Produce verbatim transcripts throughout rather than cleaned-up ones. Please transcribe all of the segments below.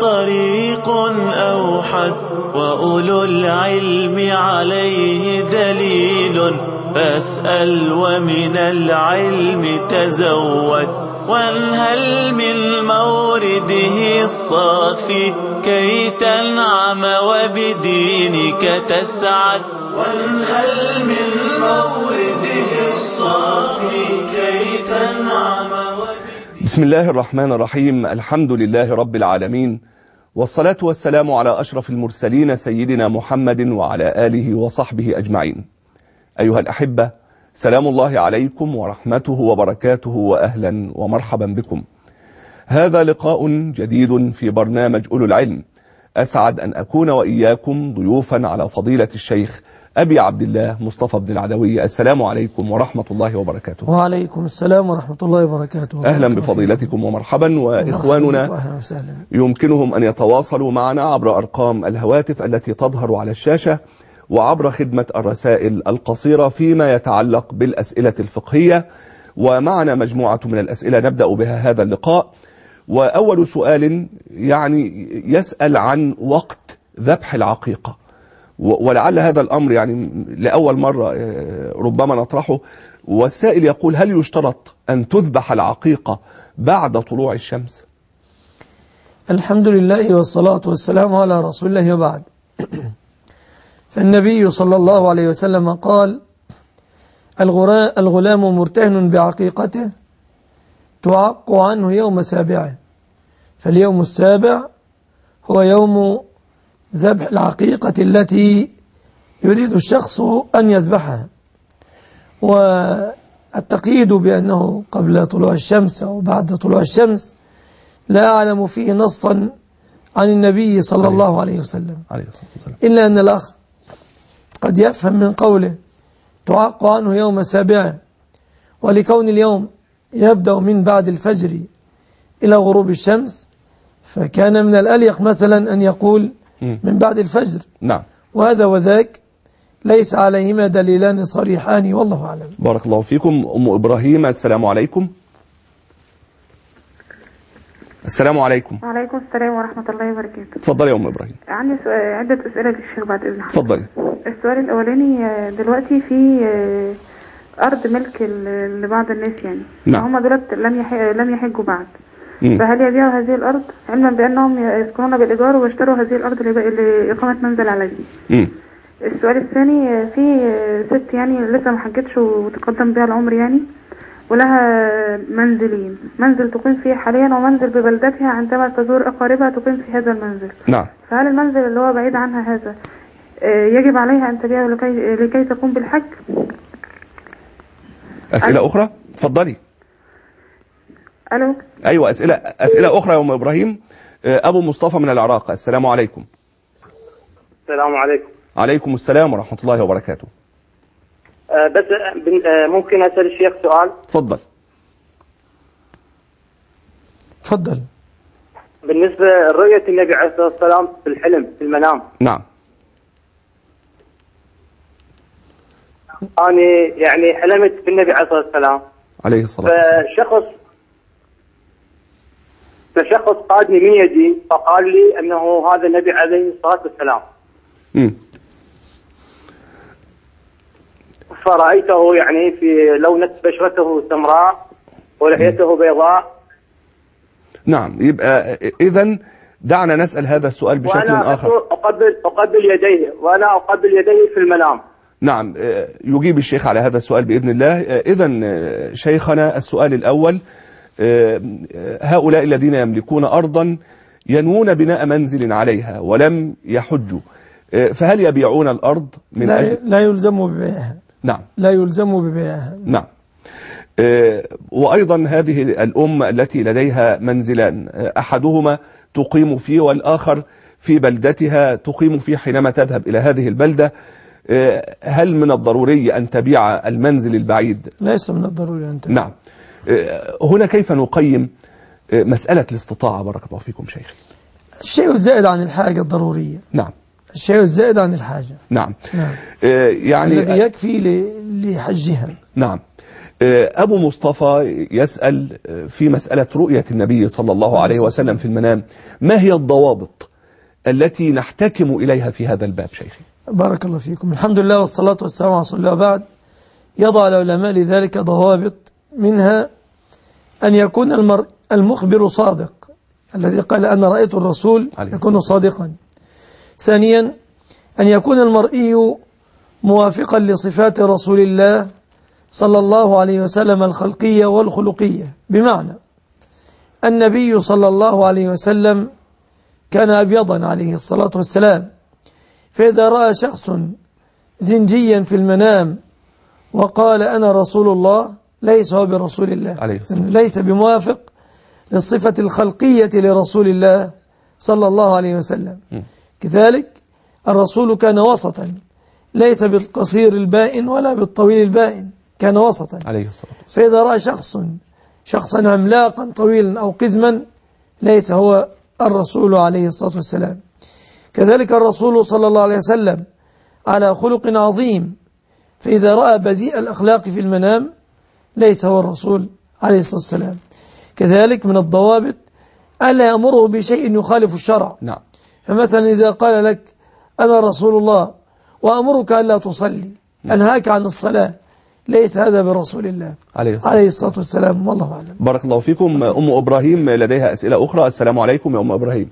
طريق أوحد وأولو العلم عليه دليل، فاسأل ومن العلم تزود، وانهل من مورده الصافي كي تنعم وبدينك تسعد. وانهل من مورده الصافي كي تنعم وبدينك. بسم الله الرحمن الرحيم. الحمد لله رب العالمين، والصلاة والسلام على أشرف المرسلين سيدنا محمد وعلى آله وصحبه أجمعين. أيها الأحبة، سلام الله عليكم ورحمته وبركاته، وأهلا ومرحبا بكم. هذا لقاء جديد في برنامج أولو العلم. أسعد أن أكون وإياكم ضيوفا على فضيلة الشيخ أبي عبد الله مصطفى بن العدوي. السلام عليكم ورحمة الله وبركاته. وعليكم السلام ورحمة الله وبركاته. أهلا بفضيلتكم ومرحبا. وإخواننا يمكنهم أن يتواصلوا معنا عبر أرقام الهواتف التي تظهر على الشاشة، وعبر خدمة الرسائل القصيرة فيما يتعلق بالأسئلة الفقهية. ومعنا مجموعة من الأسئلة نبدأ بها هذا اللقاء. وأول سؤال يعني يسأل عن وقت ذبح العقيقة، ولعل هذا الأمر يعني لأول مرة ربما نطرحه. والسائل يقول: هل يشترط أن تذبح العقيقة بعد طلوع الشمس؟ الحمد لله والصلاة والسلام على رسول الله وبعد. فالنبي صلى الله عليه وسلم قال: الغلام مرتهن بعقيقته تعق عنه يوم سابعه، فاليوم السابع هو يوم ذبح العقيقة التي يريد الشخص أن يذبحها. والتقييد بأنه قبل طلوع الشمس أو بعد طلوع الشمس لا أعلم فيه نصا عن النبي صلى الله عليه وسلم، إلا أن الأخ قد يفهم من قوله تعق عنه يوم سابعه، ولكون اليوم يبدأ من بعد الفجر إلى غروب الشمس، فكان من الأليق مثلا أن يقول من بعد الفجر. نعم. وهذا وذاك ليس عليهما دليلان صريحان، والله أعلم. بارك الله فيكم. أم إبراهيم، السلام عليكم. السلام عليكم. وعليكم السلام ورحمة الله وبركاته. تفضلي يا أم إبراهيم. عندي سؤال، عدة أسئلة للشيخ بعد إذن حضرتك. تفضلي. السؤال الأولاني، دلوقتي في أرض ملك لبعض الناس يعني، نعم. هم دولت لم يح... لم يحجوا بعد، مم. فهل يبيعوا هذه الأرض علما بأنهم يسكنون بالإيجار واشتروا هذه الأرض لإقامة منزل عليه؟ مم. السؤال الثاني، في ست يعني لسه ما حجتش وتقدم بها العمر يعني، ولها منزلين، منزل تقيم فيه حاليا ومنزل ببلدتها عندما تزور أقاربها تقيم في هذا المنزل. نعم. فهل المنزل اللي هو بعيد عنها هذا يجب عليها أن تبيعه لكي, لكي تقوم بالحج؟ أسئلة ألو. أخرى؟ تفضلي. ألو. أيوة، أسئلة أسئلة أخرى يا أم إبراهيم. أبو مصطفى من العراق، السلام عليكم. السلام عليكم. عليكم السلام ورحمة الله وبركاته. أه بس أه ممكن أسأل الشيخ سؤال؟ تفضل. تفضل. بالنسبة لرؤية النبي عليه الصلاة والسلام في الحلم في المنام. نعم. أنا يعني حلمت بالنبي عليه الصلاة والسلام عليه الصلاة والسلام، فشخص فشخص قادني من يدي فقال لي أنه هذا النبي عليه الصلاة والسلام. امم فرأيته يعني في لونة بشرته سمراء ولحيته بيضاء. نعم. يبقى إذن دعنا نسأل هذا السؤال بشكل وأنا آخر. أقبل أقبل يديه وأنا أقبل يديه في المنام. نعم، يجيب الشيخ على هذا السؤال بإذن الله. إذن شيخنا، السؤال الأول: هؤلاء الذين يملكون أرضا ينوون بناء منزل عليها ولم يحجوا، فهل يبيعون الأرض من لا, أجل؟ لا يلزموا ببيعها. نعم. لا يلزموا ببيعها. نعم. وأيضا هذه الأم التي لديها منزلان، أحدهما تقيم فيه والآخر في بلدتها تقيم فيه حينما تذهب إلى هذه البلدة، هل من الضروري أن تبيع المنزل البعيد؟ ليس من الضروري أن تبيع. نعم. هنا كيف نقيم مسألة الاستطاعة؟ بارك الله فيكم شيخ. الشيء الزائد عن الحاجة الضرورية. نعم. الشيء الزائد عن الحاجة. نعم. نعم. يعني الذي يكفي لحجها. نعم. أبو مصطفى يسأل في مسألة رؤية النبي صلى الله عليه وسلم في المنام، ما هي الضوابط التي نحتكم إليها في هذا الباب شيخي؟ بارك الله فيكم. الحمد لله والصلاة والسلام على رسول الله. بعد، يضع العلماء لذلك ضوابط، منها أن يكون المرء المخبر صادق، الذي قال أنا رأيت الرسول يكون صادقا. ثانيا أن يكون المرئي موافقا لصفات رسول الله صلى الله عليه وسلم الخلقية والخلقية، بمعنى النبي صلى الله عليه وسلم كان أبيضا عليه الصلاة والسلام، فإذا رأى شخص زنجيا في المنام وقال أنا رسول الله، ليس هو برسول الله، ليس بموافق للصفة الخلقية لرسول الله صلى الله عليه وسلم. كذلك الرسول كان وسطا، ليس بالقصير البائن ولا بالطويل البائن، كان وسطا عليه الصلاة والسلام. فإذا رأى شخص شخصا عملاقا طويلا أو قزما، ليس هو الرسول عليه الصلاة والسلام. كذلك الرسول صلى الله عليه وسلم على خلق عظيم، فإذا رأى بذيء الأخلاق في المنام، ليس هو الرسول عليه الصلاة والسلام. كذلك من الضوابط ألا يأمره بشيء يخالف الشرع. نعم. فمثلا إذا قال لك أنا رسول الله وأمرك ألا تصلي، أنهاك عن الصلاة، ليس هذا برسول الله عليه, عليه الصلاة والسلام، والله أعلم. بارك الله فيكم. أم إبراهيم لديها أسئلة أخرى. السلام عليكم يا أم إبراهيم.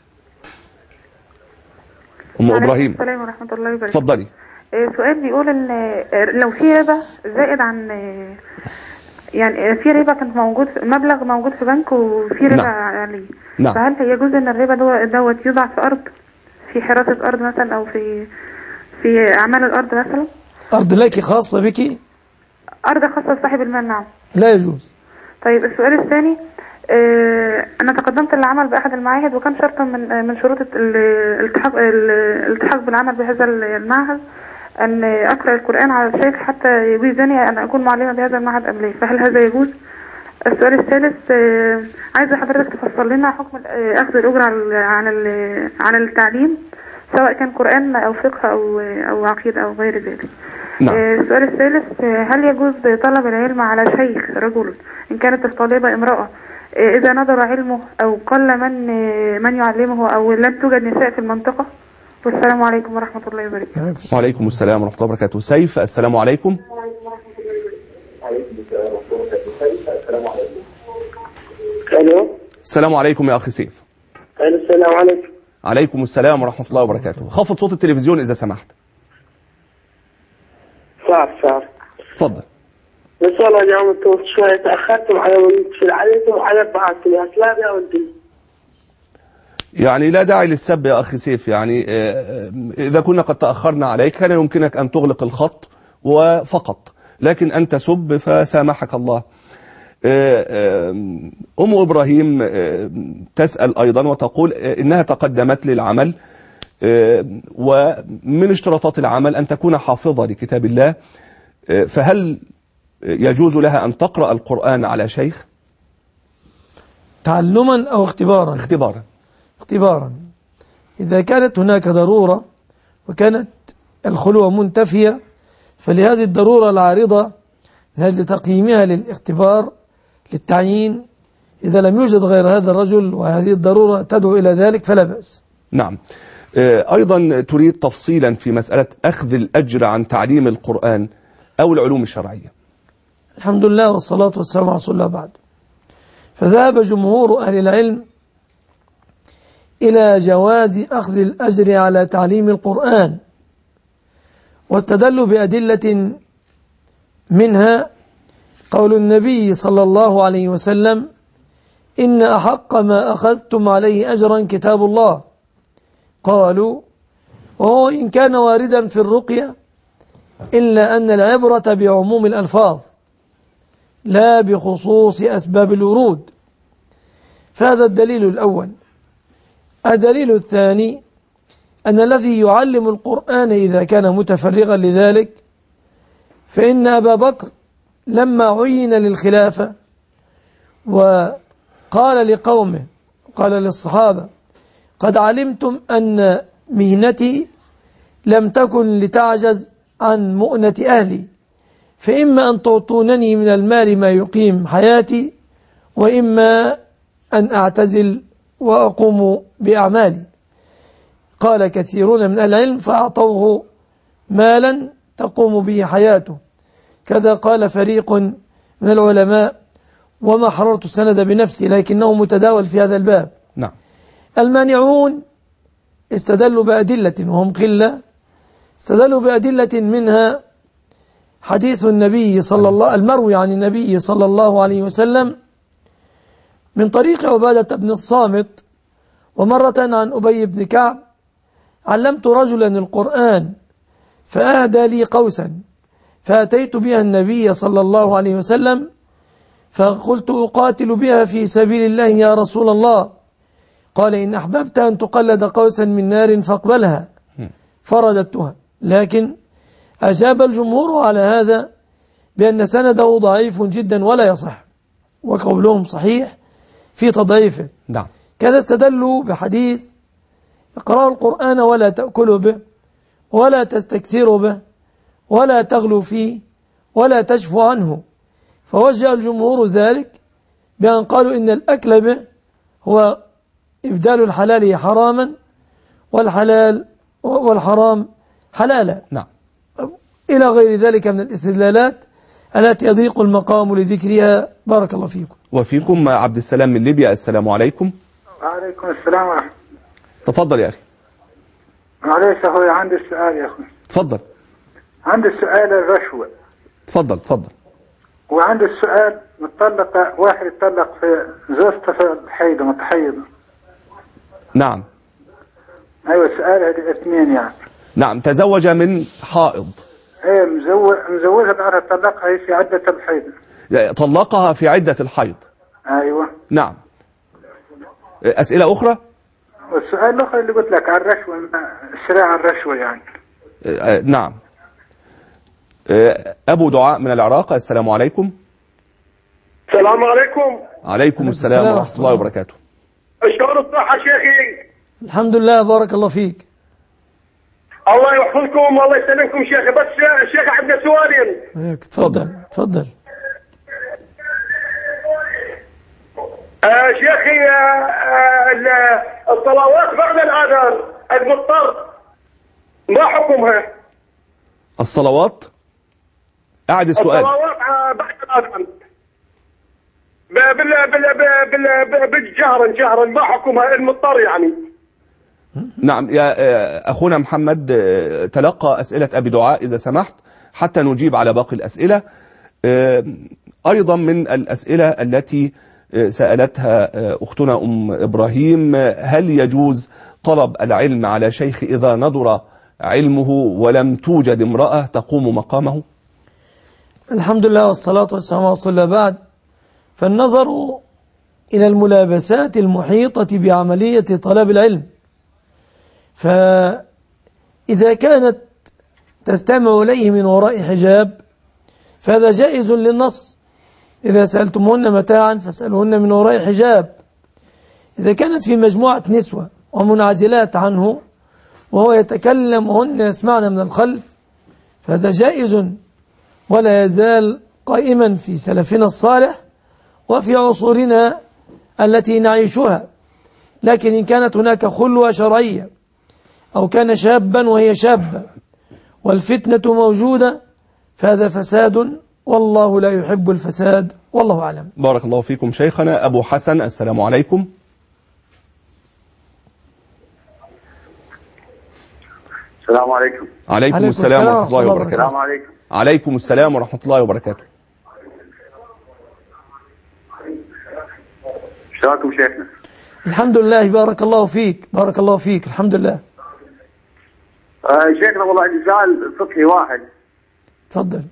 أم إبراهيم. السلام ورحمة الله وبركاته. تفضلي. سؤال بيقول ان لو في ربا زائد عن، يعني في ربا كان موجود، مبلغ موجود في بنك وفي ربا عليه، نعم. فهل يجوز ان الربا دوت يوضع في أرض، في حراسة أرض مثلا، أو في في أعمال الأرض مثلا؟ أرض لك خاصة بك؟ أرض خاصة بصاحب المال، نعم. لا يجوز. طيب السؤال الثاني، اه أنا تقدمت للعمل بأحد المعاهد، وكان شرطا من من شروط الالتحاق الالتحاق بالعمل بهذا المعهد أن أقرأ القرآن على الشيخ حتى يجوزني أن أكون معلمة بهذا المعهد أم لا، فهل هذا يجوز؟ السؤال الثالث، اه عايزة حضرتك تفصل لنا حكم أخذ الأجرة عن عن التعليم، سواء كان قرآن أو فقه أو أو عقيدة أو غير ذلك. نعم. السؤال الثالث، هل يجوز طلب العلم على شيخ رجل إن كانت الطالبة امرأة إذا نظر علمه أو قل من من يعلمه أو لم توجد نساء في المنطقة؟ والسلام عليكم ورحمة الله وبركاته. وعليكم السلام ورحمة الله وبركاته. سيف، السلام عليكم. الو. السلام عليكم يا أخي سيف. السلام عليكم. عليكم السلام ورحمة الله وبركاته. خفض صوت التلفزيون إذا سمحت. صعب صعب. تفضل. بس والله اليوم انتم شوية تأخرتم على في عليكم وعلى بعضكم يا سلام يا ولدي. يعني لا داعي للسب يا أخي سيف، يعني إذا كنا قد تأخرنا عليك كان يمكنك أن تغلق الخط وفقط، لكن أن تسب فسامحك الله. أم إبراهيم تسأل أيضا وتقول إنها تقدمت للعمل، ومن اشتراطات العمل أن تكون حافظة لكتاب الله، فهل يجوز لها أن تقرأ القرآن على شيخ؟ تعلما أو اختبارا؟ اختبارا. اختبارا. إذا كانت هناك ضرورة وكانت الخلوة منتفية، فلهذه الضرورة العارضة من أجل تقييمها للاختبار للتعيين، إذا لم يوجد غير هذا الرجل وهذه الضرورة تدعو إلى ذلك فلا بأس. نعم. أيضا تريد تفصيلا في مسألة أخذ الأجر عن تعليم القرآن أو العلوم الشرعية. الحمد لله والصلاة والسلام على رسول الله. بعد، فذهب جمهور أهل العلم إلى جواز أخذ الأجر على تعليم القرآن، واستدلوا بأدلة منها قول النبي صلى الله عليه وسلم إن أحق ما أخذتم عليه أجرا كتاب الله. قالوا وهو إن كان واردا في الرقية، إلا أن العبرة بعموم الألفاظ لا بخصوص أسباب الورود. فهذا الدليل الأول. الدليل الثاني أن الذي يعلم القرآن إذا كان متفرغا لذلك، فإن أبا بكر لما عين للخلافة وقال لقومه، قال للصحابة قد علمتم أن مهنتي لم تكن لتعجز عن مؤنة أهلي، فإما أن تعطونني من المال ما يقيم حياتي، وإما أن أعتزل وأقوم بأعمالي. قال كثيرون من العلم فأعطوه مالا تقوم به حياته، كذا قال فريق من العلماء، وما حررت السند بنفسي لكنه متداول في هذا الباب. نعم. المانعون استدلوا بأدلة وهم قلة، استدلوا بأدلة منها حديث النبي صلى الله المروي عن النبي صلى الله عليه وسلم من طريق عبادة بن الصامت، ومرة عن أبي بن كعب: علمت رجلا القرآن فأهدى لي قوسا فأتيت بها النبي صلى الله عليه وسلم فقلت: أقاتل بها في سبيل الله يا رسول الله. قال: إن أحببت أن تقلد قوسا من نار فاقبلها. فرددتها، لكن أجاب الجمهور على هذا بأن سنده ضعيف جدا ولا يصح، وقولهم صحيح في تضعيفه. نعم. كذا استدلوا بحديث: اقرأوا القرآن ولا تأكلوا به ولا تستكثروا به ولا تغلوا فيه ولا تشفوا عنه. فوجه الجمهور ذلك بأن قالوا إن الأكل به هو إبدال الحلال حراما والحلال والحرام حلالا. نعم. إلى غير ذلك من الاستدلالات التي يضيق المقام لذكرها. بارك الله فيكم. وفيكم عبد السلام من ليبيا. السلام عليكم. وعليكم السلام ورحمة. تفضل يا أخي. معلش أخوي عندي السؤال يا أخوي. تفضل. عندي السؤال الرشوة. تفضل تفضل. وعندي السؤال متطلقة، واحد يتطلق في زوجته في الحيضة متحيضة. نعم. أيوة السؤال هذه اثنين يعني. نعم. تزوج من حائض. ايه مزوج مزوجها بعدها طلقها هي في عدة الحيض. طلقها في عدة الحيض. ايوه. نعم. أسئلة أخرى؟ والسؤال الأخر اللي قلت لك عن الرشوة، الشريعة الرشوة يعني. آه نعم. آه أبو دعاء من العراق. السلام عليكم. السلام عليكم. عليكم السلام ورحمة الله وبركاته. شلون الصحة شيخي؟ الحمد لله بارك الله فيك. الله يحفظكم والله يسلمكم شيخي. بس شيخ عندنا سؤالين. تفضل تفضل. آه شيخي آه آه الصلوات بعد الأذان المضطر ما حكمها؟ الصلوات أعد السؤال. الصلوات بعد الأذان بال بال بال بالجهر جهرا ما حكمها المضطر يعني؟ نعم يا أخونا محمد، تلقى أسئلة أبي دعاء إذا سمحت حتى نجيب على باقي الأسئلة. أيضا من الأسئلة التي سألتها أختنا أم إبراهيم: هل يجوز طلب العلم على شيخ إذا نضر علمه ولم توجد امرأة تقوم مقامه؟ الحمد لله والصلاة والسلام على رسول الله. بعد، فالنظر إلى الملابسات المحيطة بعملية طلب العلم، فإذا كانت تستمع إليه من وراء حجاب فهذا جائز للنص: إذا سألتمهن متاعا فاسألوهن من وراء حجاب. إذا كانت في مجموعة نسوة ومنعزلات عنه وهو يتكلم وهن يسمعن من الخلف فهذا جائز ولا يزال قائما في سلفنا الصالح وفي عصورنا التي نعيشها. لكن إن كانت هناك خلوة شرعية أو كان شابا وهي شابة والفتنة موجودة فهذا فساد، والله لا يحب الفساد، والله أعلم. بارك الله فيكم شيخنا. أبو حسن. السلام عليكم. السلام عليكم. عليكم, عليكم السلام ورحمة الله وبركاته. السلام عليكم. عليكم السلام ورحمة الله وبركاته. شلونكم شيخنا؟ الحمد لله بارك الله فيك. بارك الله فيك. الحمد لله. آه شيخنا والله عندي سؤال فقهي واحد. تفضل.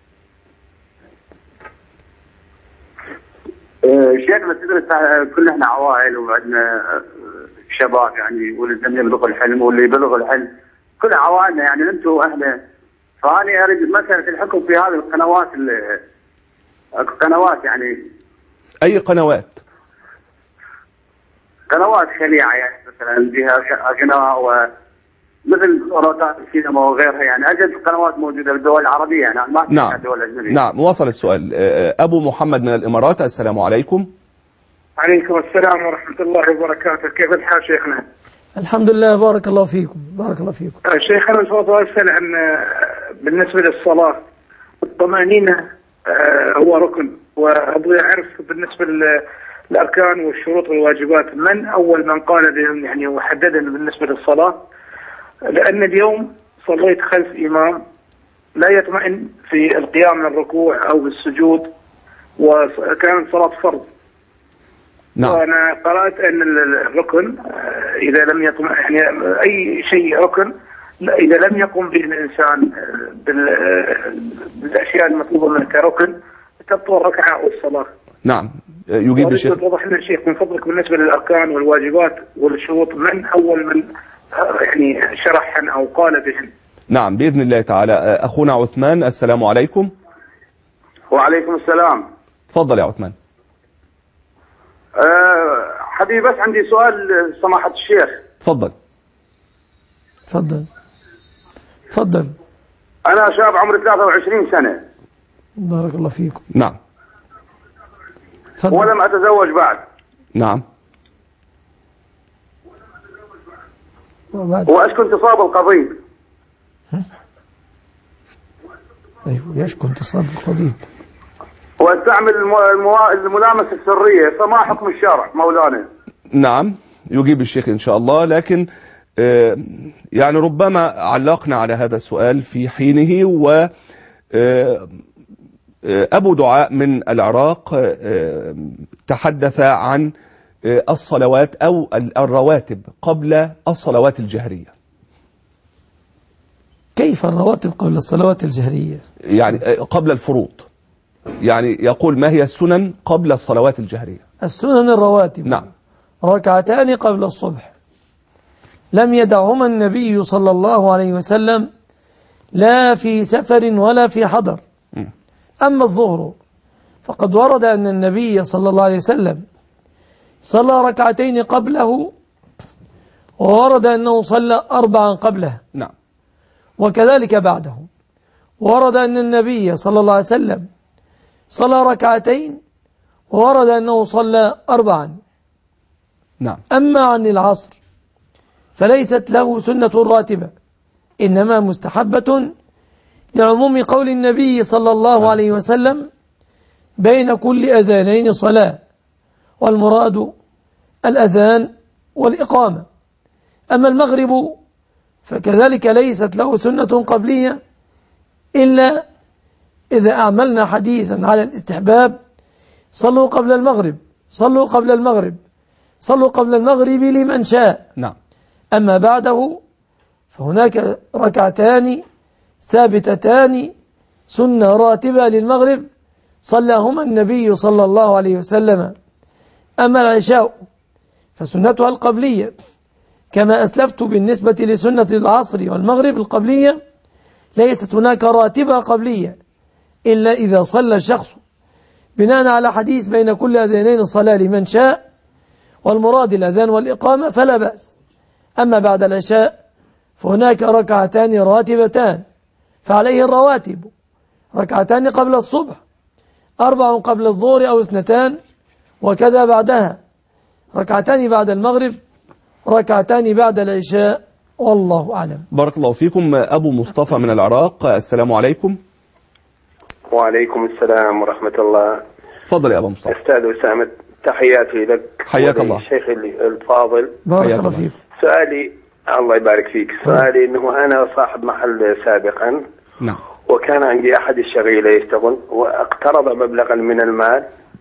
آه شيخنا تدرس كلنا احنا عوائل وعندنا شباب يعني، واللي يبلغ الحلم واللي يبلغ الحلم كلنا عوائلنا يعني انتم واهله. فاني اريد مثلا الحكم في هذه القنوات، القنوات يعني. اي قنوات؟ قنوات خليعه يعني مثلا فيها قناه مثل روتات السينما وغيرها، يعني أجد قنوات موجودة بالدول العربية يعني ما في نعم. الدول الأجنبية. نعم وصل السؤال. أبو محمد من الإمارات، السلام عليكم. عليكم السلام ورحمة الله وبركاته. كيف الحال شيخنا؟ الحمد لله، بارك الله فيكم. بارك الله فيكم. شيخنا الفضل أسأل عن بالنسبة للصلاة الطمأنينة هو ركن، وأبغى أعرف بالنسبة للأركان والشروط والواجبات من أول من قال بهم يعني وحددهم بالنسبة للصلاة، لأن اليوم صليت خلف إمام لا يطمئن في القيام من الركوع أو بالسجود، وكانت صلاة فرض. نعم. وأنا قرأت أن الركن إذا لم يطمئن يعني أي شيء ركن إذا لم يقم به الإنسان بالأشياء المطلوبة منه كركن تبطل ركعة والصلاة. نعم يجيب الشيخ. توضح لنا الشيخ من فضلك بالنسبة للأركان والواجبات والشروط من أول من يعني شرحا أو قال بهم. نعم بإذن الله تعالى. أخونا عثمان، السلام عليكم. وعليكم السلام. تفضل يا عثمان. أه حبيبي بس عندي سؤال سماحة الشيخ. تفضل. تفضل. تفضل. أنا شاب عمري ثلاثة وعشرين سنة. بارك الله فيكم. نعم. تفضل. ولم أتزوج بعد. نعم. وأشكو انتصاب القضيب. أيوه يشكو انتصاب القضيب. واستعمل الموا... الملامسة السرية، فما حكم الشرع مولانا؟ نعم يجيب الشيخ إن شاء الله، لكن آه يعني ربما علقنا على هذا السؤال في حينه. و آه أبو دعاء من العراق آه تحدث عن آه الصلوات أو الرواتب قبل الصلوات الجهرية. كيف الرواتب قبل الصلوات الجهرية؟ يعني آه قبل الفروض، يعني يقول ما هي السنن قبل الصلوات الجهرية؟ السنن الرواتب. نعم. ركعتان قبل الصبح لم يدعهما النبي صلى الله عليه وسلم لا في سفر ولا في حضر. م. أما الظهر فقد ورد أن النبي صلى الله عليه وسلم صلى ركعتين قبله، وورد أنه صلى أربعا قبله. نعم. وكذلك بعده ورد أن النبي صلى الله عليه وسلم صلى ركعتين، وورد أنه صلى أربعا. نعم. أما عن العصر فليست له سنة راتبة، إنما مستحبة لعموم قول النبي صلى الله عليه وسلم بين كل أذانين صلاة، والمراد الأذان والإقامة. أما المغرب فكذلك ليست له سنة قبلية، إلا إذا أعملنا حديثا على الاستحباب: صلوا قبل المغرب، صلوا قبل المغرب، صلوا قبل المغرب لمن شاء. نعم. أما بعده فهناك ركعتان ثابتتان سنة راتبة للمغرب صلاهما النبي صلى الله عليه وسلم. أما العشاء فسنتها القبلية، كما أسلفت بالنسبة لسنة العصر والمغرب القبلية ليست هناك راتبة قبلية إلا إذا صلى الشخص بناء على حديث بين كل أذانين صلاة لمن شاء، والمراد الأذان والإقامة فلا بأس. أما بعد العشاء فهناك ركعتان راتبتان فعليه الرواتب: ركعتان قبل الصبح، أربع قبل الظهر أو اثنتان، وكذا بعدها ركعتان بعد المغرب، ركعتان بعد العشاء، والله أعلم. بارك الله فيكم. أبو مصطفى من العراق، السلام عليكم. وعليكم السلام ورحمة الله. تفضل يا أبو مصطفى. أستاذ أسامة، تحياتي لك. حياك الله. الشيخ الفاضل. بارك الله فيك. سؤالي، الله يبارك فيك، سؤالي أنه أنا صاحب محل سابقا. نعم. وكان عندي أحد الشغيلة يشتغل واقترض مبلغا من المال،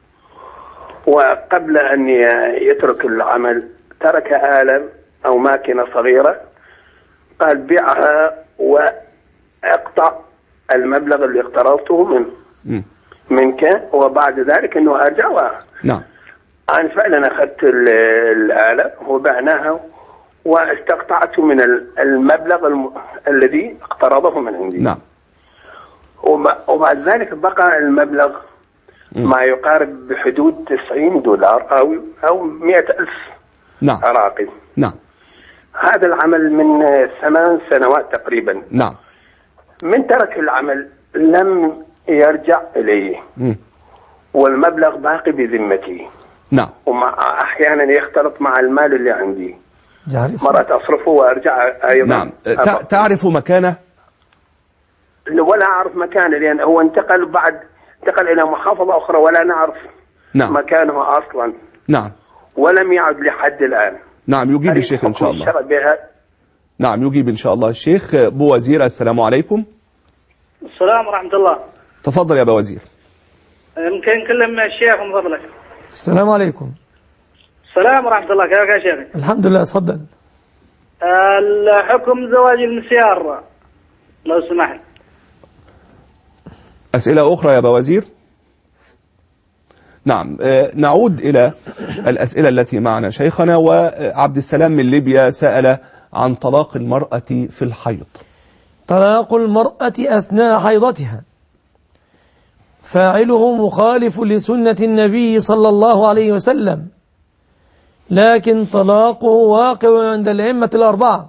وقبل أن يترك العمل ترك آلة أو ماكينة صغيرة، قال بيعها واقطع المبلغ اللي اقترضته منه م. منك، وبعد ذلك أنه أرجع. نعم. أنا فعلا أخذت الآلة وبعناها واستقطعت من المبلغ الم... الذي اقترضه من عندي. نعم. وبعد ذلك بقى المبلغ م. ما يقارب بحدود تسعين دولار أو أو مئة ألف نعم. عراقي. نعم. هذا العمل من ثمان سنوات تقريبا. نعم. من ترك العمل لم يرجع إليه. م. والمبلغ باقي بذمتي. نعم. ومع أحيانا يختلط مع المال اللي عندي، مرات أصرفه وأرجع أيضا. نعم. تعرف مكانه؟ ولا أعرف مكانه، لأن هو انتقل بعد انتقل إلى محافظة أخرى ولا نعرف نعم. مكانه أصلا. نعم. ولم يعد لحد الآن. نعم يجيب الشيخ إن شاء الله. نعم يجيب إن شاء الله الشيخ. أبو وزير السلام عليكم. السلام ورحمة الله. تفضل يا أبو وزير. يمكن نكلم الشيخ من فضلك. السلام عليكم. السلام ورحمة الله. كيفك يا شيخ؟ الحمد لله. تفضل. الحكم زواج المسيار لو سمحت. أسئلة أخرى يا أبو وزير؟ نعم. نعود إلى الأسئلة التي معنا شيخنا. وعبد السلام من ليبيا سأل عن طلاق المرأة في الحيض. طلاق المرأة أثناء حيضتها فاعله مخالف لسنة النبي صلى الله عليه وسلم، لكن طلاقه واقع عند الأئمة الأربعة.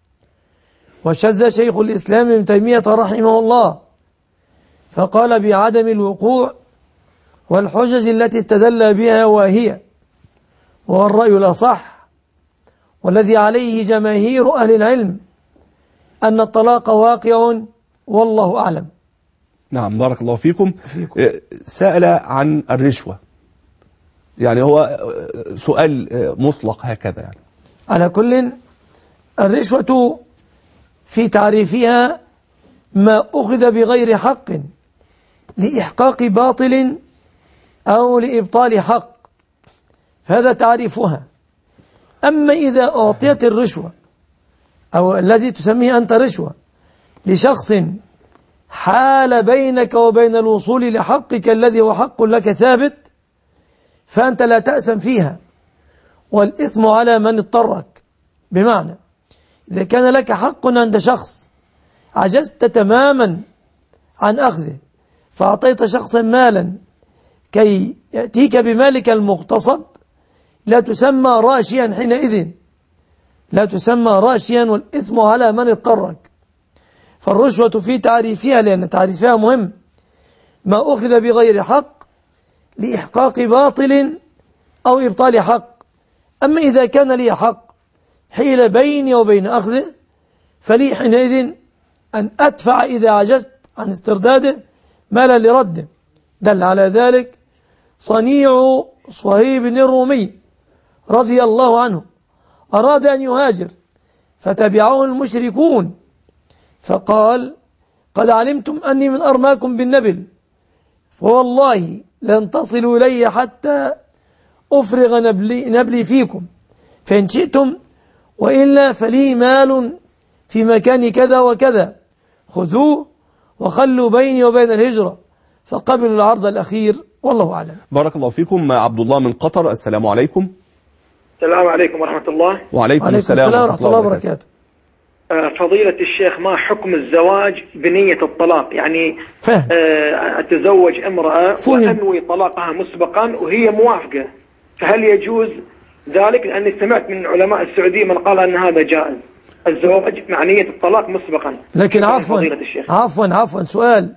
وشذ شيخ الإسلام ابن تيمية رحمه الله فقال بعدم الوقوع والحجج التي استدل بها وهي، وهو الرأي الأصح والذي عليه جماهير أهل العلم، أن الطلاق واقع والله أعلم. نعم بارك الله فيكم. فيكم. سأل عن الرشوة، يعني هو سؤال مطلق هكذا يعني. على كل، الرشوة في تعريفها ما أخذ بغير حق لإحقاق باطل أو لإبطال حق، فهذا تعريفها. أما إذا أعطيت الرشوة أو الذي تسميه أنت رشوة لشخص حال بينك وبين الوصول لحقك الذي هو حق لك ثابت، فأنت لا تأسم فيها، والإثم على من اضطرك. بمعنى إذا كان لك حق عند شخص عجزت تماما عن أخذه فأعطيت شخصا مالا كي يأتيك بمالك المغتصب، لا تسمى راشيا حينئذ، لا تسمى راشيا، والإثم على من اضطرك. فالرشوة في تعريفها، لأن تعريفها مهم، ما أخذ بغير حق لإحقاق باطل أو إبطال حق. أما إذا كان لي حق حيل بيني وبين أخذه فلي حينئذ أن أدفع إذا عجزت عن استرداده مالا لرده. دل على ذلك صنيع صهيب الرومي رضي الله عنه، أراد أن يهاجر فتبعه المشركون فقال: قد علمتم أني من أرماكم بالنبل، فوالله لن تصلوا إلي حتى أفرغ نبلي, نبلي فيكم، فإن شئتم وإلا فلي مال في مكان كذا وكذا، خذوه وخلوا بيني وبين الهجرة. فقبلوا العرض الأخير والله أعلم. بارك الله فيكم. عبد الله من قطر، السلام عليكم. السلام عليكم ورحمة الله. وعليكم السلام ورحمة الله وبركاته. فضيلة الشيخ، ما حكم الزواج بنية الطلاق؟ يعني فهم. أتزوج امرأة وأنوي طلاقها مسبقا وهي موافقة، فهل يجوز ذلك؟ لأني سمعت من علماء السعودية من قال أن هذا جائز، الزواج مع نية الطلاق مسبقا. لكن عفوا عفوا عفوا سؤال.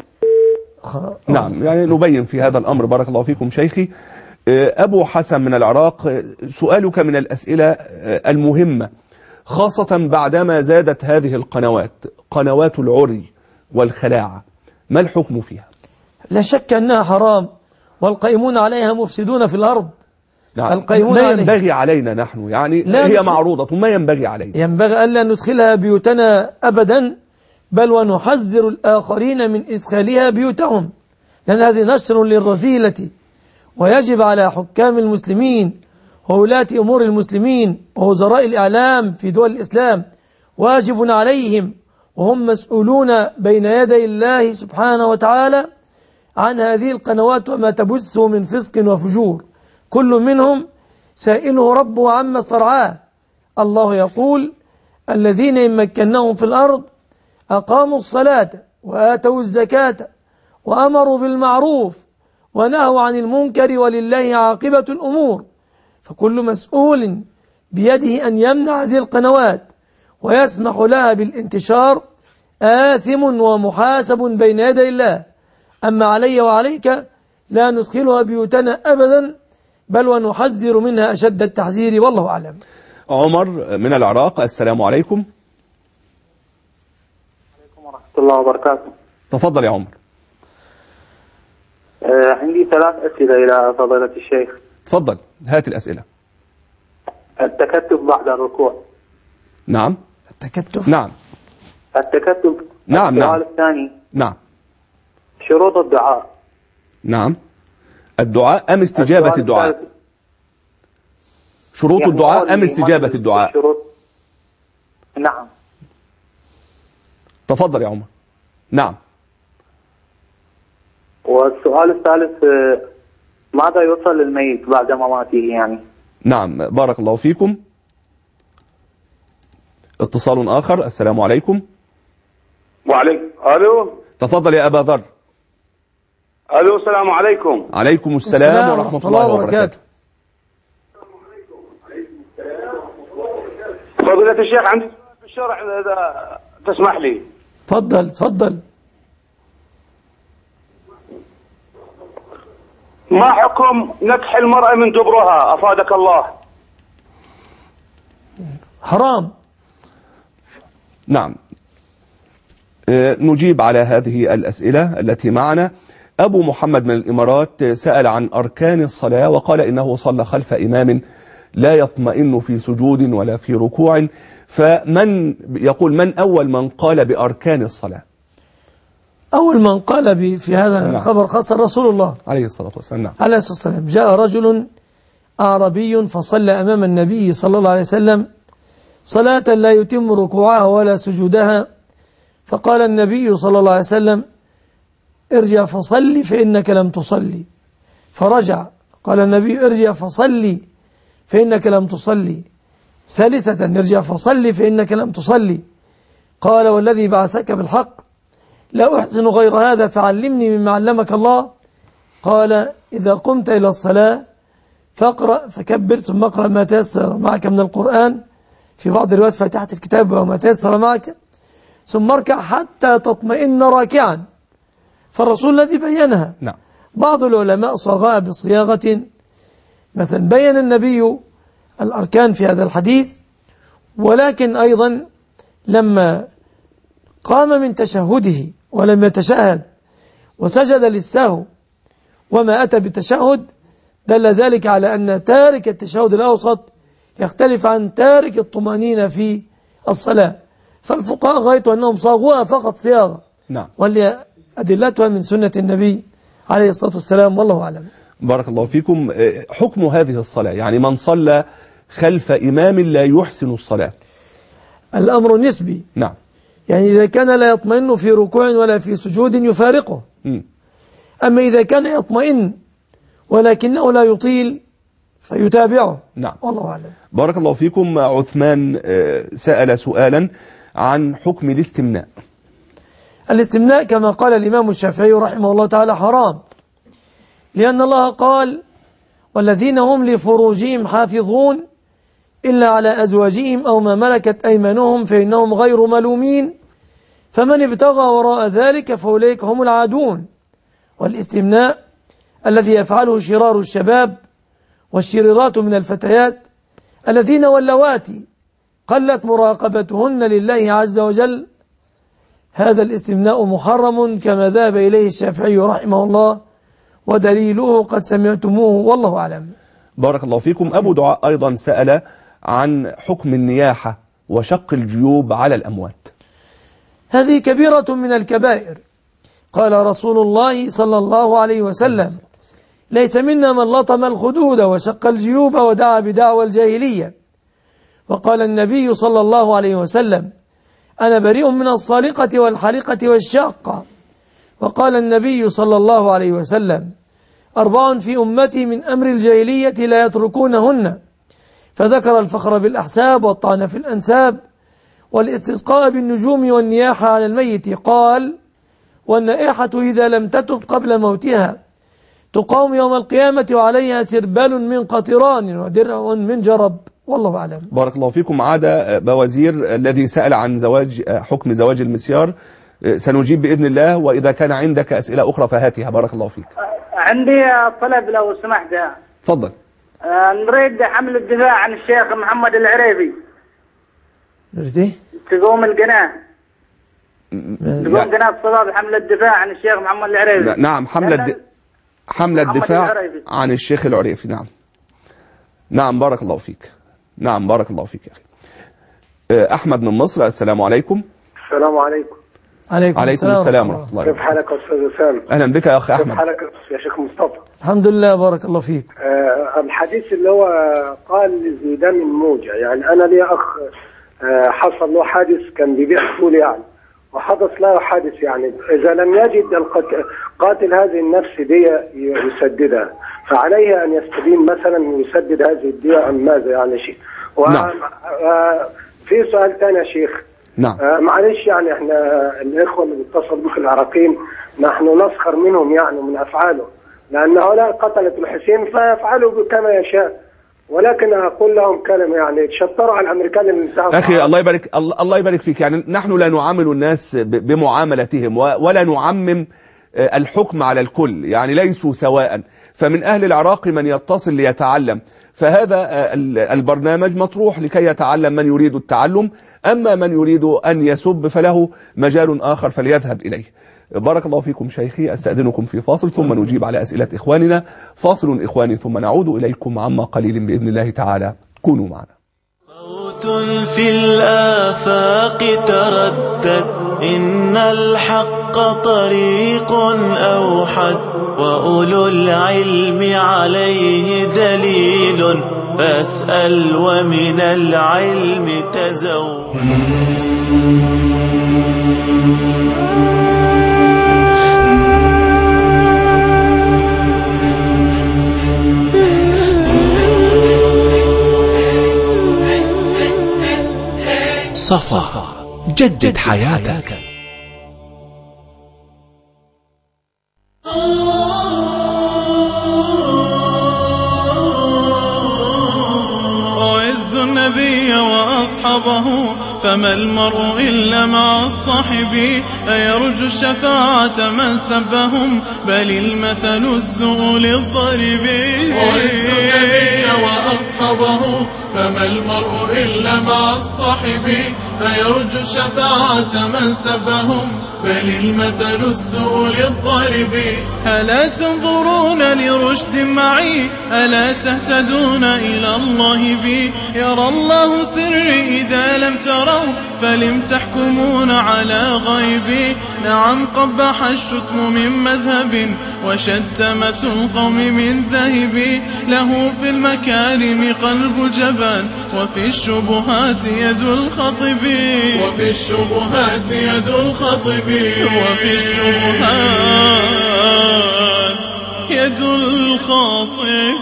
نعم، يعني نبين في هذا الأمر. بارك الله فيكم شيخي. أبو حسن من العراق، سؤالك من الأسئلة المهمة، خاصة بعدما زادت هذه القنوات، قنوات العري والخلاعة، ما الحكم فيها؟ لا شك أنها حرام، والقائمون عليها مفسدون في الأرض. نعم. القائمون ما ينبغي عليها. علينا نحن، يعني هي معروضة، ما ينبغي علينا؟ ينبغي ألا ندخلها بيوتنا أبدا، بل ونحذر الآخرين من إدخالها بيوتهم، لأن هذه نشر للرذيلة. ويجب على حكام المسلمين وولاة أمور المسلمين ووزراء الإعلام في دول الإسلام، واجب عليهم وهم مسؤولون بين يدي الله سبحانه وتعالى عن هذه القنوات وما تبث من فسق وفجور، كل منهم سائله ربه عما استرعاه. الله يقول: الذين إن مكناهم في الأرض أقاموا الصلاة وآتوا الزكاة وأمروا بالمعروف ونهوا عن المنكر ولله عاقبة الأمور. فكل مسؤول بيده أن يمنع هذه القنوات ويسمح لها بالانتشار آثم ومحاسب بين يدي الله. أما علي وعليك لا ندخلها بيوتنا أبدا، بل ونحذر منها أشد التحذير، والله أعلم. عمر من العراق، السلام عليكم. عليكم ورحمة الله وبركاته. تفضل يا عمر. آه عندي ثلاث أسئلة إلى فضيلة الشيخ. تفضل، هات الأسئلة. التكتف بعد الركوع. نعم. التكتف. نعم. التكتف. نعم. السؤال نعم. الثاني. نعم. شروط الدعاء. نعم. الدعاء أم استجابة الدعاء؟ الثالث. شروط يعني الدعاء أم استجابة الدعاء؟ شروط. نعم. تفضل يا عمر. نعم. والسؤال الثالث، ماذا يوصل للميت بعد مماته يعني؟ نعم، بارك الله فيكم. اتصال آخر، السلام عليكم. وعليكم. ألو. تفضل يا أبا ذر. ألو، السلام عليكم. عليكم السلام, السلام ورحمة الله وبركاته. فضيلة الشيخ عندي في الشرع إذا تسمح لي. تفضل تفضل. ما حكم نكح المرأة من دبرها أفادك الله؟ حرام. نعم. أه نجيب على هذه الأسئلة التي معنا. أبو محمد من الإمارات سأل عن أركان الصلاة وقال إنه صلى خلف إمام لا يطمئن في سجود ولا في ركوع، فمن يقول من أول من قال بأركان الصلاة؟ أول من قال في هذا نعم. الخبر خاصة رسول الله عليه الصلاة والسلام. نعم. عليه الصلاة والسلام. جاء رجل أعربي فصلى أمام النبي صلى الله عليه وسلم صلاة لا يتم ركوعها ولا سجودها، فقال النبي صلى الله عليه وسلم ارجع فصلي فإنك لم تصلي، فرجع قال النبي ارجع فصلي فإنك لم تصلي، ثالثة ارجع فصلي فإنك لم تصلي، قال والذي بعثك بالحق لا أحسن غير هذا فعلمني مما علمك الله، قال إذا قمت إلى الصلاة فاقرأ فكبر ثم اقرأ ما تيسر معك من القرآن، في بعض الروايات فاتحة الكتاب وما تيسر معك، ثم اركع حتى تطمئن راكعا، فالرسول الذي بينها. نعم. بعض العلماء صاغها بصياغة، مثلا بين النبي الأركان في هذا الحديث، ولكن أيضا لما قام من تشهده ولم يتشهد وسجد للسهو وما أتى بالتشهد، دل ذلك على أن تارك التشهد الأوسط يختلف عن تارك الطمأنينة في الصلاة، فالفقهاء غاية أنهم صاغوها فقط صياغة. نعم. واللي أدلتها من سنة النبي عليه الصلاة والسلام، والله أعلم. بارك الله فيكم. حكم هذه الصلاة، يعني من صلى خلف إمام لا يحسن الصلاة؟ الأمر نسبي. نعم. يعني إذا كان لا يطمئن في ركوع ولا في سجود يفارقه. م. أما إذا كان يطمئن ولكنه لا يطيل فيتابعه. نعم. والله أعلم. بارك الله فيكم. عثمان سأل سؤالا عن حكم الاستمناء. الاستمناء كما قال الإمام الشافعي رحمه الله تعالى حرام، لأن الله قال والذين هم لفروجهم حافظون إلا على أزواجهم أو ما ملكت أيمانهم فإنهم غير ملومين، فمن ابتغى وراء ذلك فأولئك هم العادون. والاستمناء الذي يفعله شرار الشباب والشريرات من الفتيات الذين واللواتي قلت مراقبتهن لله عز وجل، هذا الاستمناء محرم كما ذهب إليه الشافعي رحمه الله، ودليله قد سمعتموه، والله أعلم. بارك الله فيكم. أبو دعاء أيضا سأل عن حكم النياحة وشق الجيوب على الأموات. هذه كبيرة من الكبائر، قال رسول الله صلى الله عليه وسلم ليس منا من لطم الخدود وشق الجيوب ودعا بدعوى الجاهلية، وقال النبي صلى الله عليه وسلم أنا بريء من الصالقة والحلقة والشاقة، وقال النبي صلى الله عليه وسلم أربع في أمتي من أمر الجاهلية لا يتركونهن، فذكر الفخر بالأحساب والطعن في الأنساب والاستسقاء بالنجوم والنياحة على الميت، قال والنائحة إذا لم تتب قبل موتها تقام يوم القيامة وعليها سربال من قطران ودرع من جرب. والله أعلم. بارك الله فيكم. عاد بوزير الذي سأل عن زواج حكم زواج المسيار، سنجيب بإذن الله، وإذا كان عندك أسئلة أخرى فهاتها. بارك الله فيك. عندي طلب لو سمحت. تفضل. نريد حمل الدفاع عن الشيخ محمد العريبي. نريد تقوم القناة تقوم قناة صدى بحمل الدفاع عن الشيخ محمد العريبي. نعم، حملة الد... حملة الدفاع عن الشيخ العريفي. نعم نعم بارك الله فيك. نعم بارك الله فيك يا أخي. أحمد من مصر، السلام عليكم. السلام عليكم. عليكم, عليكم السلام, السلام ورحمة الله. كيف حالك يا أستاذ وسام؟ أهلا بك يا أخي أحمد. كيف حالك يا شيخ مصطفى؟ الحمد لله بارك الله فيك. آه الحديث اللي هو قال لزيدان الموجع، يعني أنا لي أخ آه حصل له حادث كان بيبيع فول يعني، وحدث له حادث يعني، إذا لم يجد قاتل هذه النفس دي يسددها، فعليه أن يستدين مثلا ويسدد هذه الدية أم ماذا يعني شيء. نعم. في سؤال ثاني يا شيخ. نعم. آه معلش يعني احنا الإخوة اللي بيتصلوا بك العراقيين نحن نسخر منهم يعني من أفعاله، لأن هؤلاء قتلت الحسين فيفعلوا كما يشاء، ولكن أقول لهم كلمة يعني تشطروا على الأمريكان اللي انتهوا. أخي الله يبارك الله يبارك فيك، يعني نحن لا نعامل الناس بمعاملتهم ولا نعمم الحكم على الكل، يعني ليسوا سواء، فمن أهل العراق من يتصل ليتعلم، فهذا البرنامج مطروح لكي يتعلم من يريد التعلم، أما من يريد أن يسب فله مجال آخر فليذهب إليه. بارك الله فيكم شيخي. أستأذنكم في فاصل ثم نجيب على أسئلة إخواننا. فاصل إخواني ثم نعود إليكم عما قليل بإذن الله تعالى. كونوا معنا. صوت في الآفاق تردد، إن الحق طريق أوحد، وأولو العلم عليه دليل، فاسأل ومن العلم تزود. صفا، جدد حياتك. أعز النبي وأصحابه، فما المرء إلا مع الصاحب، أيرجو الشفاعة من سبهم، بل المثل السوء للضرب. أعز النبي وأصحابه، فما المرء إلا مع الصاحب، أيرجو الشفاعة من سبهم، بل المثل السوء للضرب. ألا تنظرون لرشد معي، ألا تهتدون إلى الله بي، يرى الله سري إذا لم تروا، فلم تحكمون على غيبي. نعم قبح الشتم من مذهب، وشتمة القوم من ذهب، له في المكارم قلب جبان، وفي الشبهات يد الخطب، وفي الشبهات يد الخطب، وفي الشبهات يد الخاطب.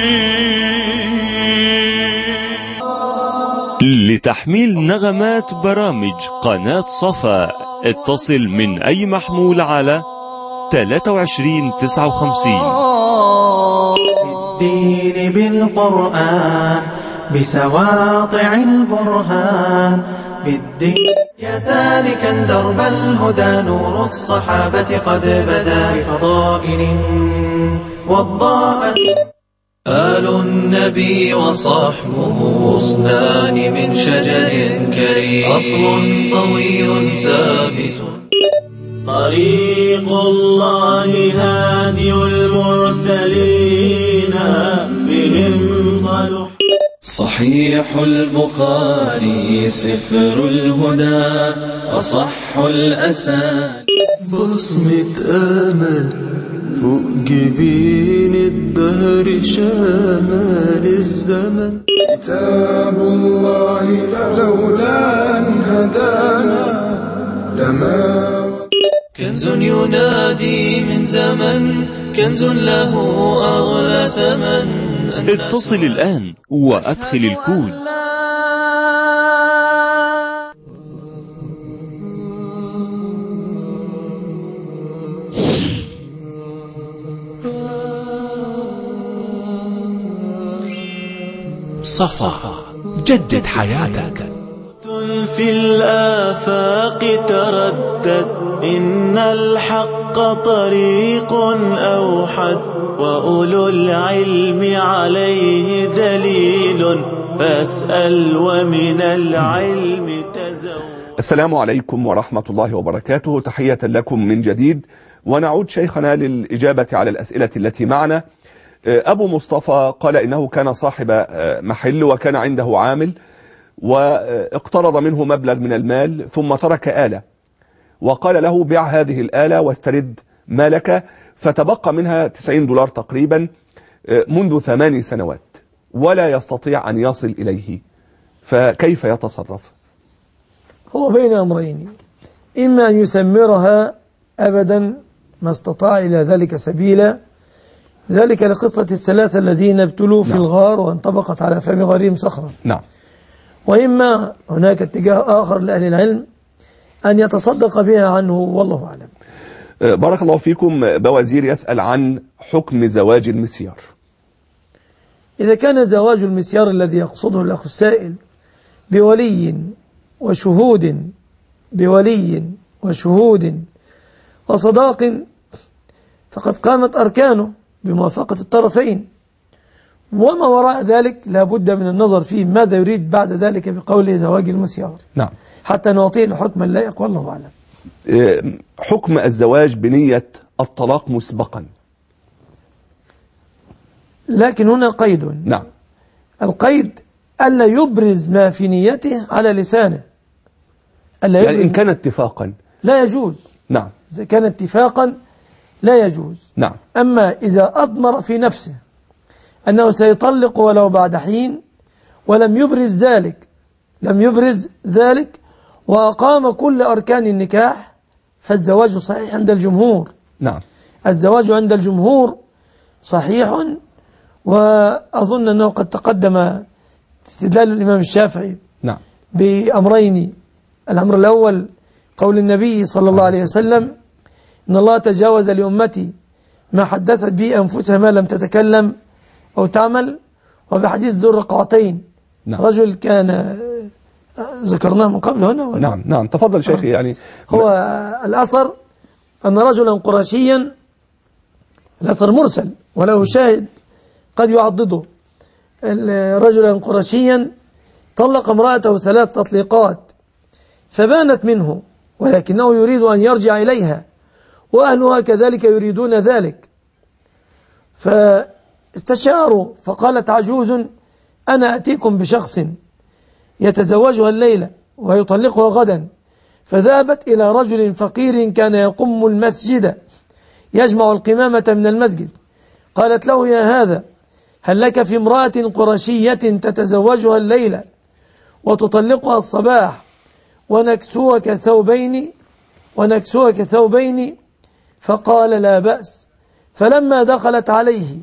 لتحميل نغمات برامج قناة صفا اتصل من أي محمول على ثلاثة وعشرين تسعة وخمسين. بالدين بالقرآن بسواطع البرهان، بالدين يا سالكا درب الهدى، نور الصحابة قد بدا بفضائل والضاءة. آل النبي وصحبه غصنان من شجر كريم، أصل قوي ثابت. طريق الله هادي المرسلين، بهم صلح. صحيح البخاري سفر الهدى، أصح الأسانيد. بصمة أمل فوق جبين الدهر، شمال الزمن. كتاب الله لولا أن هدانا لما. كنز ينادي من زمن، كنز له أغلى ثمن. اتصل الآن وأدخل الكود. صفا، جدد حياتك. في الآفاق تردد إن الحق طريق أوحد وأولو العلم عليه دليل فاسأل ومن العلم تزود. السلام عليكم ورحمة الله وبركاته، تحية لكم من جديد، ونعود شيخنا للإجابة على الأسئلة التي معنا. أبو مصطفى قال إنه كان صاحب محل وكان عنده عامل واقترض منه مبلغ من المال ثم ترك آلة وقال له بيع هذه الآلة واسترد مالك، فتبقى منها تسعين دولار تقريبا منذ ثماني سنوات ولا يستطيع أن يصل إليه، فكيف يتصرف؟ هو بين أمرين، إما أن يثمرها أبدا ما استطاع إلى ذلك سبيلا، ذلك لقصة الثلاثة الذين ابتلوا في نعم. الغار وانطبقت على فم غارهم صخرة. نعم. وإما هناك اتجاه آخر لأهل العلم أن يتصدق بها عنه، والله أعلم. بارك الله فيكم. بوزير يسأل عن حكم زواج المسيار. إذا كان زواج المسيار الذي يقصده الأخ السائل بولي وشهود بولي وشهود وصداق فقد قامت أركانه بموافقة الطرفين، وما وراء ذلك لا بد من النظر فيه ماذا يريد بعد ذلك بقوله زواج المسيار. نعم. حتى نعطيه الحكم اللائق، والله أعلم. حكم الزواج بنية الطلاق مسبقا، لكن هنا قيد. نعم. القيد ألا يبرز ما في نيته على لسانه، ألا يعني إن كان اتفاقا لا يجوز. نعم. إذا كان اتفاقا لا يجوز. نعم. أما إذا أضمر في نفسه أنه سيطلق ولو بعد حين ولم يبرز ذلك لم يبرز ذلك وأقام كل أركان النكاح فالزواج صحيح عند الجمهور. نعم. الزواج عند الجمهور صحيح، وأظن أنه قد تقدم استدلال الإمام الشافعي نعم. بأمرين. الأمر الأول قول النبي صلى الله عليه وسلم إن الله تجاوز لأمتي ما حدثت به أنفسها ما لم تتكلم أو تعمل، وبحديث ذو الرقعتين. نعم. رجل كان ذكرناه من قبل هنا. نعم نعم تفضل شيخي. يعني هو الأثر أن رجلا قرشيا، الأثر مرسل وله شاهد قد يعضده، رجلا قرشيا طلق امرأته ثلاث تطليقات فبانت منه ولكنه يريد أن يرجع إليها وأهلها كذلك يريدون ذلك، فاستشاروا فقالت عجوز أنا أتيكم بشخص يتزوجها الليلة ويطلقها غدا، فذهبت إلى رجل فقير كان يقم المسجد يجمع القمامة من المسجد، قالت له يا هذا هل لك في امرأة قرشية تتزوجها الليلة وتطلقها الصباح ونكسوك ثوبين ونكسوك ثوبين؟ فقال لا بأس. فلما دخلت عليه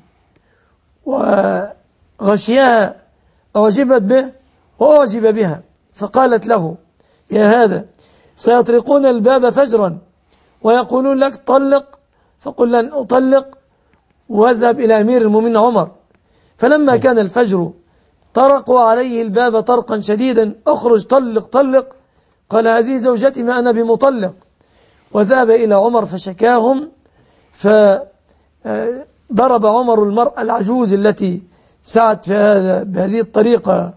وغشيها أعجبت به وأعجب بها، فقالت له يا هذا سيطرقون الباب فجرا ويقولون لك طلق، فقل لن أطلق واذهب إلى أمير المؤمنين عمر. فلما كان الفجر طرقوا عليه الباب طرقا شديدا، اخرج طلق طلق، قال هذه زوجتي ما أنا بمطلق، وذهب إلى عمر فشكاهم، فضرب عمر المرأة العجوز التي سعت في هذا بهذه الطريقة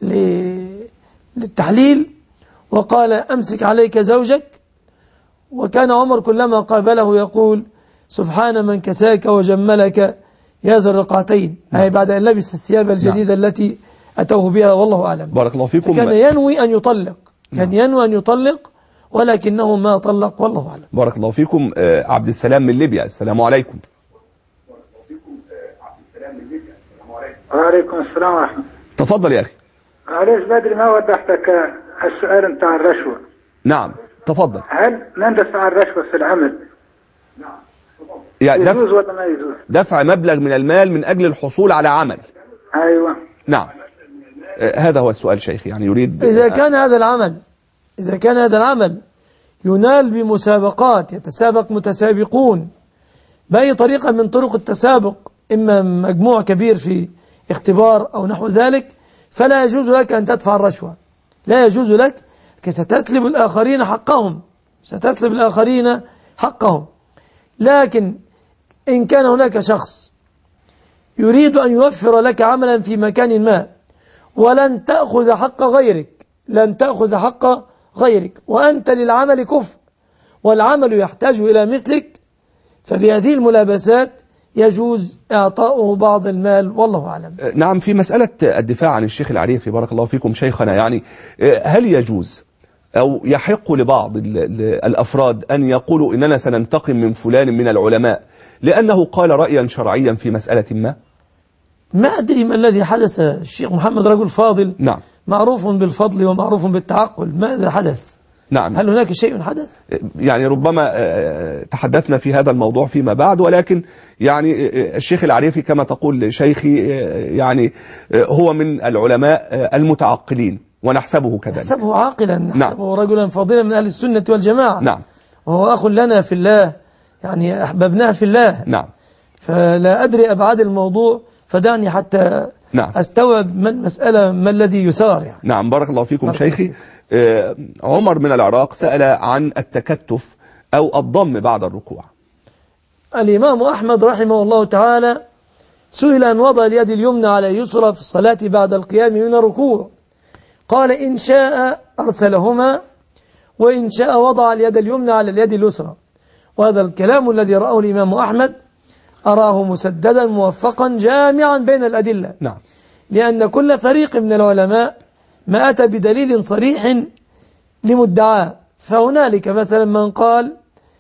للتحليل وقال أمسك عليك زوجك. وكان عمر كلما قابله يقول سبحان من كساك وجملك يا ذا الرقعتين، أي بعد أن لبس الثياب الجديدة نعم. التي أتوه بها، والله أعلم. بارك الله فيكم. كان ينوي أن يطلق كان نعم. ينوي أن يطلق ولكنه ما طلق، والله أعلم. بارك الله فيكم. آه عبد السلام من ليبيا، السلام عليكم. وعليكم السلام ورحمة الله. تفضل يا أخي. معلش بدري ما وضحتك السؤال بتاع الرشوة. نعم تفضل. هل ندفع الرشوة في العمل؟ نعم يعني يجوز دفع ولا ما يجوز؟ دفع مبلغ من المال من أجل الحصول على عمل. أيوة. نعم. آه هذا هو السؤال شيخي، يعني يريد إذا كان هذا العمل إذا كان هذا العمل ينال بمسابقات، يتسابق متسابقون بأي طريقة من طرق التسابق، إما مجموع كبير في اختبار أو نحو ذلك، فلا يجوز لك أن تدفع الرشوة، لا يجوز لك، ستسلب الآخرين حقهم، ستسلب الآخرين حقهم. لكن إن كان هناك شخص يريد أن يوفر لك عملا في مكان ما ولن تأخذ حق غيرك، لن تأخذ حق غيرك وأنت للعمل كفء والعمل يحتاج إلى مثلك، ففي هذه الملابسات يجوز إعطاؤه بعض المال، والله أعلم. نعم، في مسألة الدفاع عن الشيخ العريفي بارك الله فيكم شيخنا، يعني هل يجوز أو يحق لبعض الأفراد أن يقولوا إننا سننتقم من فلان من العلماء لأنه قال رأيا شرعيا في مسألة ما؟ ما أدري ما الذي حدث. الشيخ محمد رجل فاضل، نعم، معروف بالفضل ومعروف بالتعقل، ماذا حدث؟ نعم، هل هناك شيء حدث؟ يعني ربما تحدثنا في هذا الموضوع فيما بعد، ولكن يعني الشيخ العريفي كما تقول شيخي يعني هو من العلماء المتعقلين ونحسبه كذلك، نحسبه عاقلا، نحسبه نعم. رجلا فاضلا من أهل السنة والجماعة، نعم، وهو أخ لنا في الله، يعني أحببناه في الله، نعم. فلا أدري أبعاد الموضوع، فدعني حتى نعم. أستوعب من مسألة ما الذي يثار يعني. نعم، بارك الله فيكم بارك شيخي. فيك. آه عمر من العراق سأل عن التكتف أو الضم بعد الركوع. الإمام أحمد رحمه الله تعالى سئل أن وضع اليد اليمنى على اليسرى في الصلاة بعد القيام من الركوع، قال إن شاء أرسلهما وإن شاء وضع اليد اليمنى على اليد اليسرى. وهذا الكلام الذي رأه الإمام أحمد أراه مسددا موفقا جامعا بين الأدلة، نعم. لأن كل فريق من العلماء ما أتى بدليل صريح لمدعاه، فهنالك مثلا من قال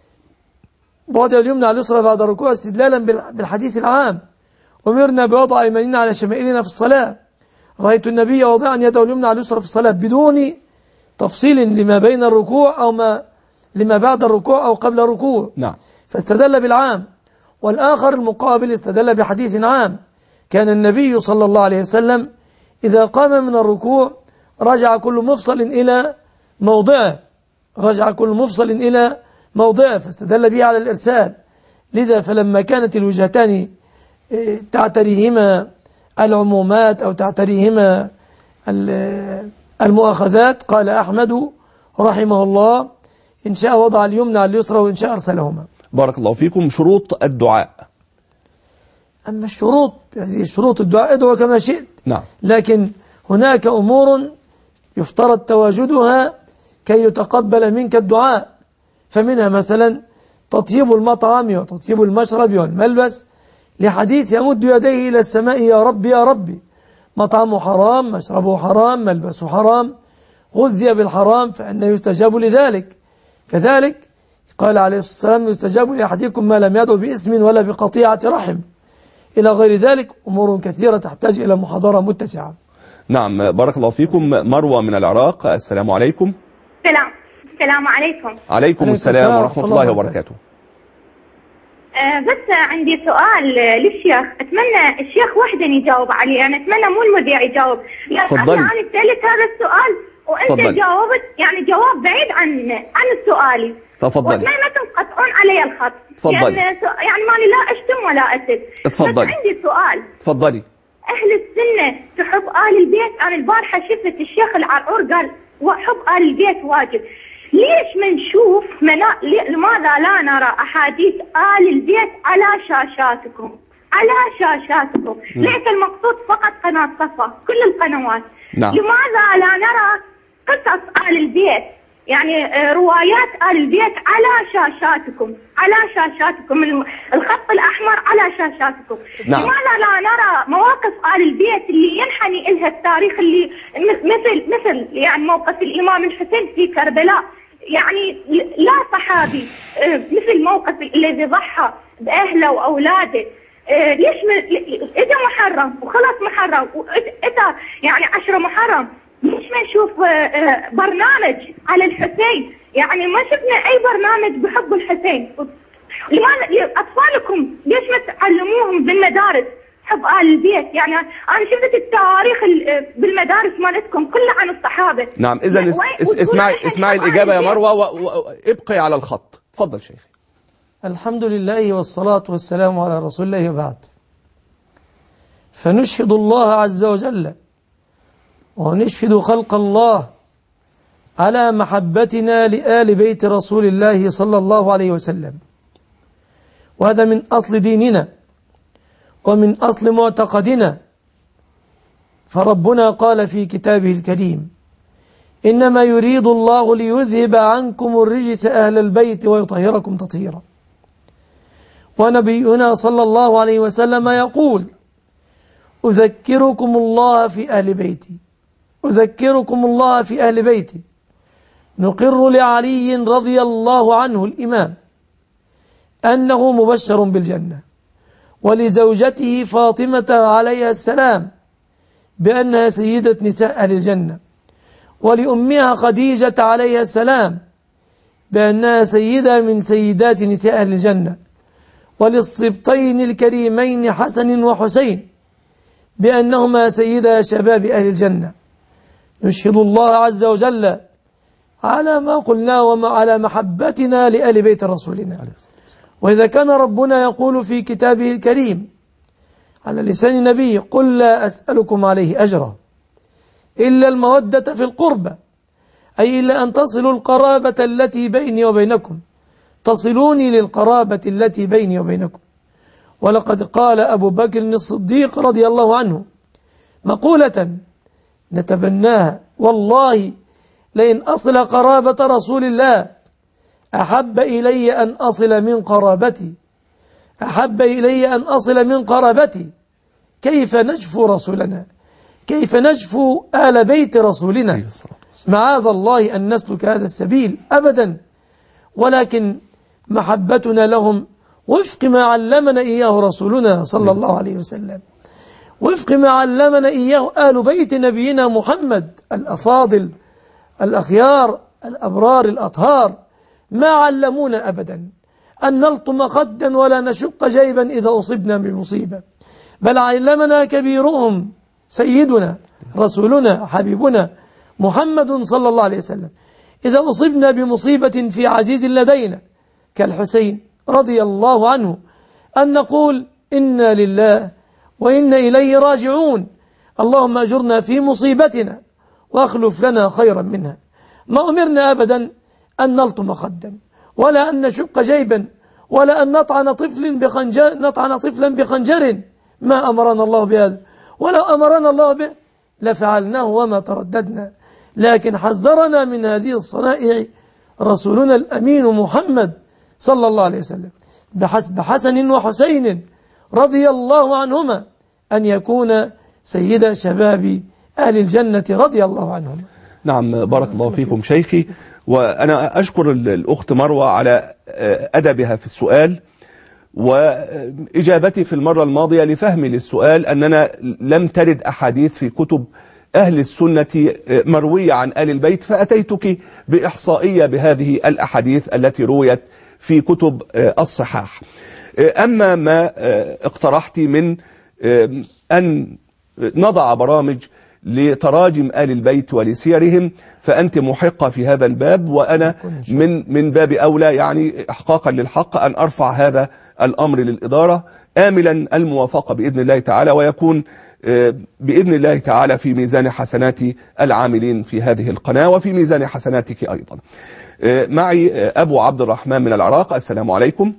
وضع اليمنى على اليسرى بعد الركوع استدلالا بالحديث العام أمرنا بوضع أيماننا على شمائلنا في الصلاة، رأيت النبي وضعا يده اليمنى على اليسرى في الصلاة، بدون تفصيل لما بين الركوع أو ما لما بعد الركوع أو قبل الركوع، نعم. فاستدل بالعام. والآخر المقابل استدل بحديث عام، كان النبي صلى الله عليه وسلم إذا قام من الركوع رجع كل مفصل إلى موضعه، رجع كل مفصل إلى موضعه، فاستدل به على الإرسال. لذا فلما كانت الوجهتان تعتريهما العمومات أو تعتريهما المؤاخذات، قال أحمد رحمه الله إن شاء وضع اليمنى على اليسرى وإن شاء أرسلهما. بارك الله فيكم. شروط الدعاء. أما الشروط يعني شروط الدعاء ادعو كما شئت، نعم. لكن هناك أمور يفترض تواجدها كي يتقبل منك الدعاء، فمنها مثلا تطيب المطعم وتطيب المشرب والملبس، لحديث يمد يديه إلى السماء يا ربي يا ربي، مطعمه حرام مشربه حرام ملبسه حرام غذي بالحرام فإنه يستجاب لذلك. كذلك قال عليه الصلاة والسلام يستجاب لأحدكم ما لم يدعو باسم ولا بقطيعة رحم، إلى غير ذلك أمور كثيرة تحتاج إلى محاضرة متسعة. نعم، بارك الله فيكم. مروة من العراق، السلام عليكم. السلام السلام عليكم. عليكم السلام ورحمة الله وبركاته. أه بس عندي سؤال للشيخ، أتمنى الشيخ وحده يجاوب عليه، أنا أتمنى مو المذيع يجاوب، تفضلي. أنا سألت هذا السؤال وأنت فضل. جاوبت يعني جواب بعيد عن عن السؤال. تفضلي. وأتمنى ما تنقطعون علي الخط. تفضلي. لأن يعني ماني لا أشتم ولا أسد. تفضلي. بس عندي سؤال. تفضلي. أهل السنة تحب آل البيت، أنا البارحة شفت الشيخ العرعور قال وحب آل البيت واجب، ليش ما نشوف منا... لماذا لا نرى أحاديث آل البيت على شاشاتكم على شاشاتكم نعم. ليس المقصود فقط قناة صفا، كل القنوات. نعم. لماذا لا نرى قصص آل البيت، يعني روايات آل البيت على شاشاتكم على شاشاتكم الخط الأحمر على شاشاتكم. نعم. لماذا لا نرى مواقف آل البيت اللي ينحني إلها التاريخ، اللي مثل مثل يعني موقف الإمام الحسين في كربلاء، يعني لا صحابي مثل موقف الذي ضحى بأهله وأولاده، ليش إذا محرم وخلاص محرم وإذا يعني عشرة محرم ليش ما نشوف برنامج على الحسين؟ يعني ما شفنا أي برنامج بحب الحسين. لماذا أطفالكم ليش ما تعلموهم بالمدارس حب آل البيت؟ يعني أنا شفت التواريخ بالمدارس مالتكم كلها عن الصحابة. نعم، إذا اسمعي اسمعي الإجابة يا مروة وابقي على الخط. تفضل شيخ. الحمد لله والصلاة والسلام على رسول الله وبعد. فنشهد الله عز وجل ونشهد خلق الله على محبتنا لآل بيت رسول الله صلى الله عليه وسلم، وهذا من أصل ديننا ومن أصل معتقدنا. فربنا قال في كتابه الكريم: إنما يريد الله ليذهب عنكم الرجس أهل البيت ويطهركم تطهيرا. ونبينا صلى الله عليه وسلم يقول: أذكركم الله في أهل بيتي، أذكركم الله في أهل بيتي. نقر لعلي رضي الله عنه الإمام أنه مبشر بالجنة، ولزوجته فاطمة عليها السلام بأنها سيدة نساء أهل الجنة، ولأمها خديجة عليها السلام بأنها سيدة من سيدات نساء أهل الجنة، وللصبطين الكريمين حسن وحسين بأنهما سيدا شباب أهل الجنة. نشهد الله عز وجل على ما قلنا وعلى محبتنا لآل بيت رسولنا. وإذا كان ربنا يقول في كتابه الكريم على لسان النبي: قل لا أسألكم عليه أجرا إلا المودة في القربى، أي إلا أن تصلوا القرابة التي بيني وبينكم، تصلوني للقرابة التي بيني وبينكم. ولقد قال أبو بكر الصديق رضي الله عنه مقولة نتبناها: والله لئن أصل قرابة رسول الله أحب إلي أن أصل من قرابتي، أحب إلي أن أصل من قرابتي. كيف نجفو رسولنا؟ كيف نجفو آل بيت رسولنا؟ معاذ الله أن نسلك هذا السبيل أبدا، ولكن محبتنا لهم وفق ما علمنا إياه رسولنا صلى الله عليه وسلم، وفق ما علمنا إياه آل بيت نبينا محمد الأفاضل الأخيار الأبرار الأطهار. ما علمونا أبدا أن نلطم خدا ولا نشق جيبا إذا أصبنا بمصيبة، بل علمنا كبيرهم سيدنا رسولنا حبيبنا محمد صلى الله عليه وسلم إذا أصبنا بمصيبة في عزيز لدينا كالحسين رضي الله عنه أن نقول: إنا لله وإنا إليه راجعون، اللهم أجرنا في مصيبتنا واخلف لنا خيرا منها. ما أمرنا أبدا أن نلطم خدا، ولا أن نشق جيبا، ولا أن نطعن طفل بخنجر نطعن طفلا بخنجر، ما أمرنا الله بهذا، ولا أمرنا الله به لفعلناه وما ترددنا. لكن حذرنا من هذه الصنائع رسولنا الأمين محمد صلى الله عليه وسلم بحسب حسن وحسين رضي الله عنهما أن يكون سيد شباب أهل الجنة رضي الله عنهم. نعم، بارك الله فيكم شيخي. وأنا أشكر الأخت مروة على أدبها في السؤال وإجابتي في المرة الماضية لفهمي للسؤال أننا لم ترد أحاديث في كتب أهل السنة مروية عن آل البيت، فأتيتك بإحصائية بهذه الأحاديث التي رويت في كتب الصحاح. أما ما اقترحت من أن نضع برامج لتراجم آل البيت ولسيرهم فأنت محقة في هذا الباب، وأنا من من باب أولى يعني إحقاقا للحق أن أرفع هذا الأمر للإدارة آملا الموافقة بإذن الله تعالى، ويكون بإذن الله تعالى في ميزان حسنات العاملين في هذه القناة وفي ميزان حسناتك أيضا. معي أبو عبد الرحمن من العراق. السلام عليكم.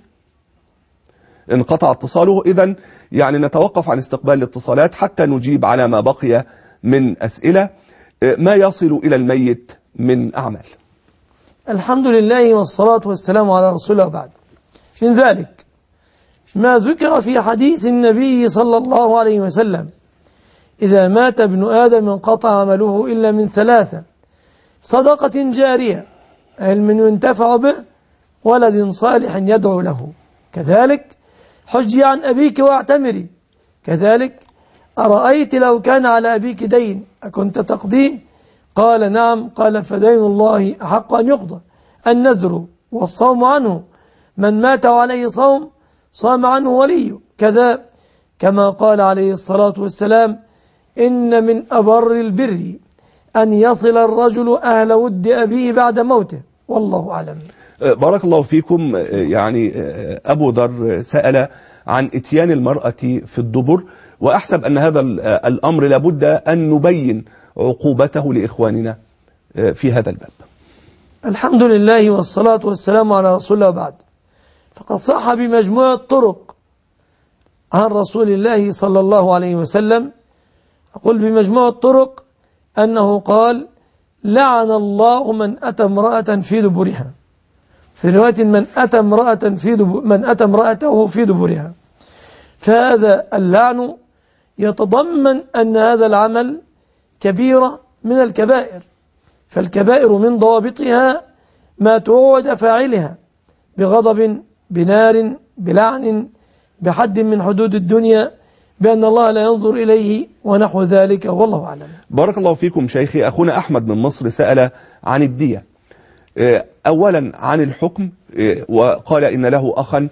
انقطع اتصاله، إذن يعني نتوقف عن استقبال الاتصالات حتى نجيب على ما بقي من أسئلة. ما يصل إلى الميت من أعمال؟ الحمد لله والصلاة والسلام على رسول الله. بعد من ذلك ما ذكر في حديث النبي صلى الله عليه وسلم: إذا مات ابن آدم انقطع عمله إلا من ثلاثة: صدقة جارية، علم ينتفع به، ولد صالح يدعو له، كذلك حجي عن أبيك واعتمري، كذلك أرأيت لو كان على أبيك دين أكنت تقضيه؟ قال نعم. قال فدين الله أحق أن يقضى. النذر والصوم عنه، من مات عليه صوم صام عنه وليه، كذا كما قال عليه الصلاة والسلام: إن من أبر البر أن يصل الرجل أهل ود أبيه بعد موته، والله أعلم. بارك الله فيكم. يعني أبو ذر سأل عن إتيان المرأة في الدبر، وأحسب أن هذا الأمر لابد أن نبين عقوبته لإخواننا في هذا الباب؟ الحمد لله والصلاة والسلام على رسول الله وبعد. فقد صح بمجموعة طرق عن رسول الله صلى الله عليه وسلم، أقول بمجموعة طرق، أنه قال: لعن الله من أتى امرأة في دبرها. في رواية: من أتى امرأة في دبر من أتى امرأته في دبرها. فهذا اللعن يتضمن أن هذا العمل كبيرة من الكبائر، فالكبائر من ضوابطها ما توعد فاعلها بغضب، بنار، بلعن، بحد من حدود الدنيا، بأن الله لا ينظر إليه ونحو ذلك، والله أعلم. بارك الله فيكم شيخي. أخونا أحمد من مصر سأل عن الدية، أولا عن الحكم، وقال إن له أخا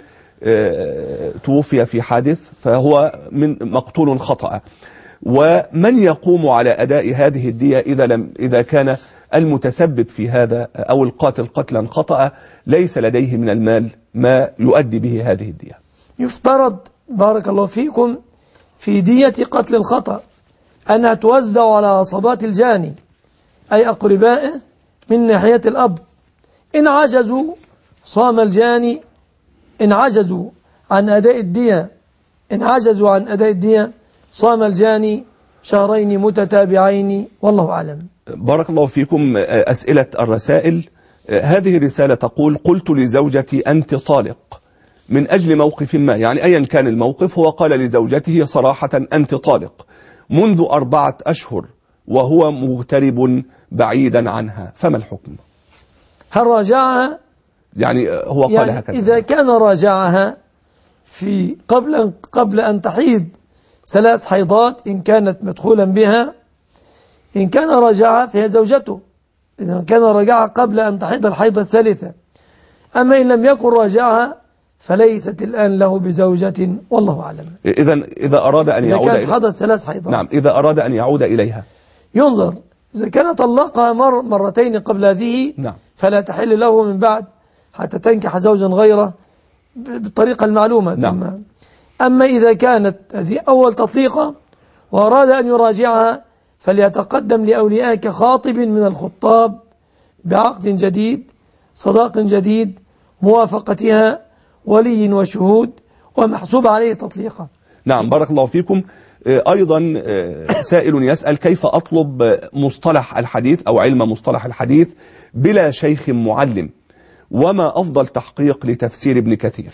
توفي في حادث فهو من مقتول خطأ، ومن يقوم على أداء هذه الدية إذا لم إذا كان المتسبب في هذا أو القاتل قتلا خطأ ليس لديه من المال ما يؤدي به هذه الدية؟ يفترض بارك الله فيكم في دية قتل الخطأ أنها توزع على عصبات الجاني أي أقربائه من ناحية الأب. إن عجزوا صام الجاني، إن عجزوا عن أداء الدية إن عجزوا عن أداء الدية صام الجاني شهرين متتابعين، والله أعلم. بارك الله فيكم. أسئلة الرسائل، هذه الرسالة تقول: قلت لزوجتي أنت طالق من أجل موقف ما، يعني أيا كان الموقف، هو قال لزوجته صراحة أنت طالق منذ أربعة أشهر وهو مغترب بعيدا عنها، فما الحكم؟ هل راجعها؟ يعني هو قال يعني هكذا. إذا كان راجعها في قبل قبل أن تحيض ثلاث حيضات إن كانت مدخولا بها، إن كان راجعها فهي زوجته، إذا كان راجعها قبل أن تحيض الحيضة الثالثة. أما إن لم يكن راجعها فليست الآن له بزوجة، والله أعلم. إذا إذا أراد أن يعود إذا كانت حدث ثلاث حيضات، نعم، إذا أراد أن يعود إليها ينظر. إذا كان طلقها مر مرتين قبل هذه، نعم، فلا تحل له من بعد حتى تنكح زوجا غيره بالطريقة المعلومة. نعم. ثم أما إذا كانت هذه أول تطليقة وأراد أن يراجعها فليتقدم لأوليائه كخاطب من الخطاب بعقد جديد، صداق جديد، موافقتها، ولي وشهود، ومحسوب عليه تطليقة. نعم، بارك الله فيكم. أيضا سائل يسأل: كيف أطلب مصطلح الحديث أو علم مصطلح الحديث بلا شيخ معلم، وما أفضل تحقيق لتفسير ابن كثير؟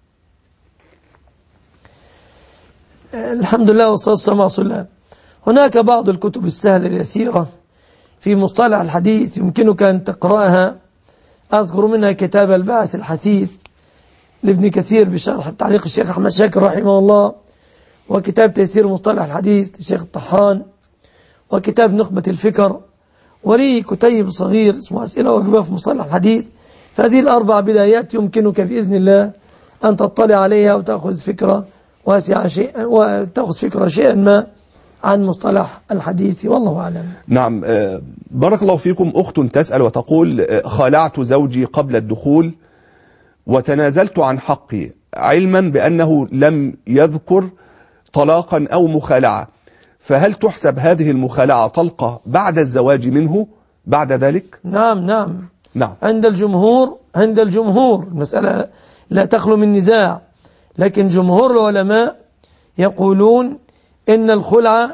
الحمد لله والصلاة والسلام على رسول الله. هناك بعض الكتب السهلة اليسيرة في مصطلح الحديث يمكنك أن تقرأها. أذكر منها كتاب البعث الحثيث لابن كثير بشرح تعليق الشيخ أحمد شاكر رحمه الله، وكتاب تيسير مصطلح الحديث للشيخ الطحان، وكتاب نخبة الفكر، ولي كتيب صغير اسمه أسئلة وأجوبة في مصطلح الحديث. فهذه الأربع بدايات يمكنك بإذن الله أن تطلع عليها وتأخذ فكرة واسعة شيئا وتأخذ فكرة شيئا ما عن مصطلح الحديث، والله أعلم. نعم، بارك الله فيكم. أخت تسأل وتقول: خالعت زوجي قبل الدخول وتنازلت عن حقي علما بأنه لم يذكر طلاقا أو مخالعة، فهل تحسب هذه المخالعة طلقة بعد الزواج منه بعد ذلك؟ نعم نعم نعم. عند الجمهور عند الجمهور المسألة لا تخلو من نزاع، لكن جمهور العلماء يقولون إن الخلع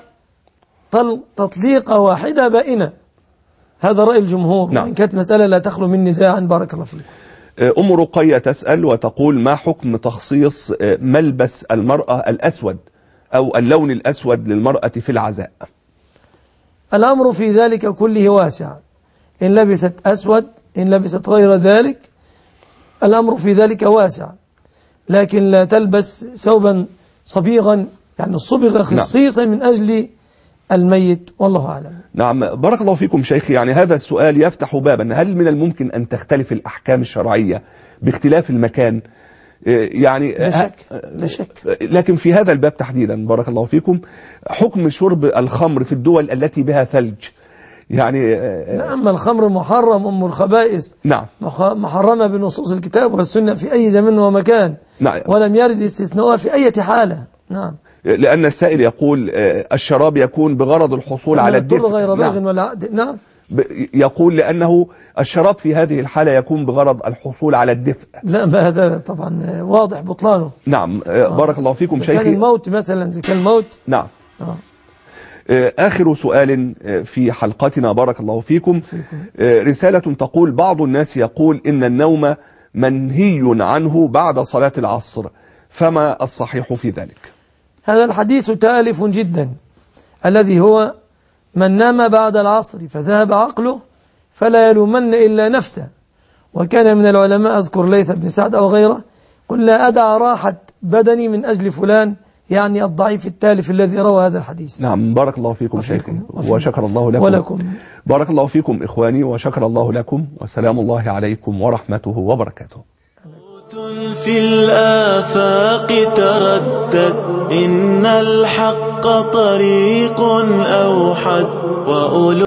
تطليقة واحدة بائنة. هذا رأي الجمهور. نعم. إن كانت مسألة لا تخلو من نزاع، بارك الله فيك. أم رقية تسأل وتقول: ما حكم تخصيص ملبس المرأة الأسود أو اللون الأسود للمرأة في العزاء؟ الأمر في ذلك كله واسع، إن لبست أسود إن لبست غير ذلك الأمر في ذلك واسع، لكن لا تلبس ثوبا صبيغا، يعني الصبغ خصيصا من أجل الميت، والله أعلم. نعم، بارك الله فيكم شيخي. يعني هذا السؤال يفتح بابا: هل من الممكن أن تختلف الأحكام الشرعية باختلاف المكان؟ يعني لا شك لا شك لكن في هذا الباب تحديدا بارك الله فيكم، حكم شرب الخمر في الدول التي بها ثلج، يعني نعم، الخمر محرم أم الخبائث. نعم، محرمة بنصوص الكتاب والسنة في أي زمن ومكان. نعم. ولم يرد استثناءها في أي حالة. نعم. لأن السائل يقول الشراب يكون بغرض الحصول على الدفء غير باغ ولا عاد. نعم. يقول لأنه الشراب في هذه الحالة يكون بغرض الحصول على الدفء. لا ما هذا طبعا واضح بطلانه. نعم. آه. بارك الله فيكم شيخي. كان الموت مثلا إذا كان الموت. نعم. آه. آخر سؤال في حلقتنا بارك الله فيكم. رسالة تقول بعض الناس يقول إن النوم منهي عنه بعد صلاة العصر، فما الصحيح في ذلك؟ هذا الحديث تالف جدا، الذي هو من نام بعد العصر فذهب عقله فلا يلومن إلا نفسه. وكان من العلماء أذكر ليث بن سعد أو غيره قل لا أدع راحة بدني من أجل فلان، يعني الضعيف التالف الذي روى هذا الحديث. نعم. بارك الله فيكم شيخي وشكر الله لكم. ولكم. بارك الله فيكم إخواني وشكر الله لكم، وسلام الله عليكم ورحمته وبركاته. في الآفاق تردد إن الحق طريق أوحد وأولو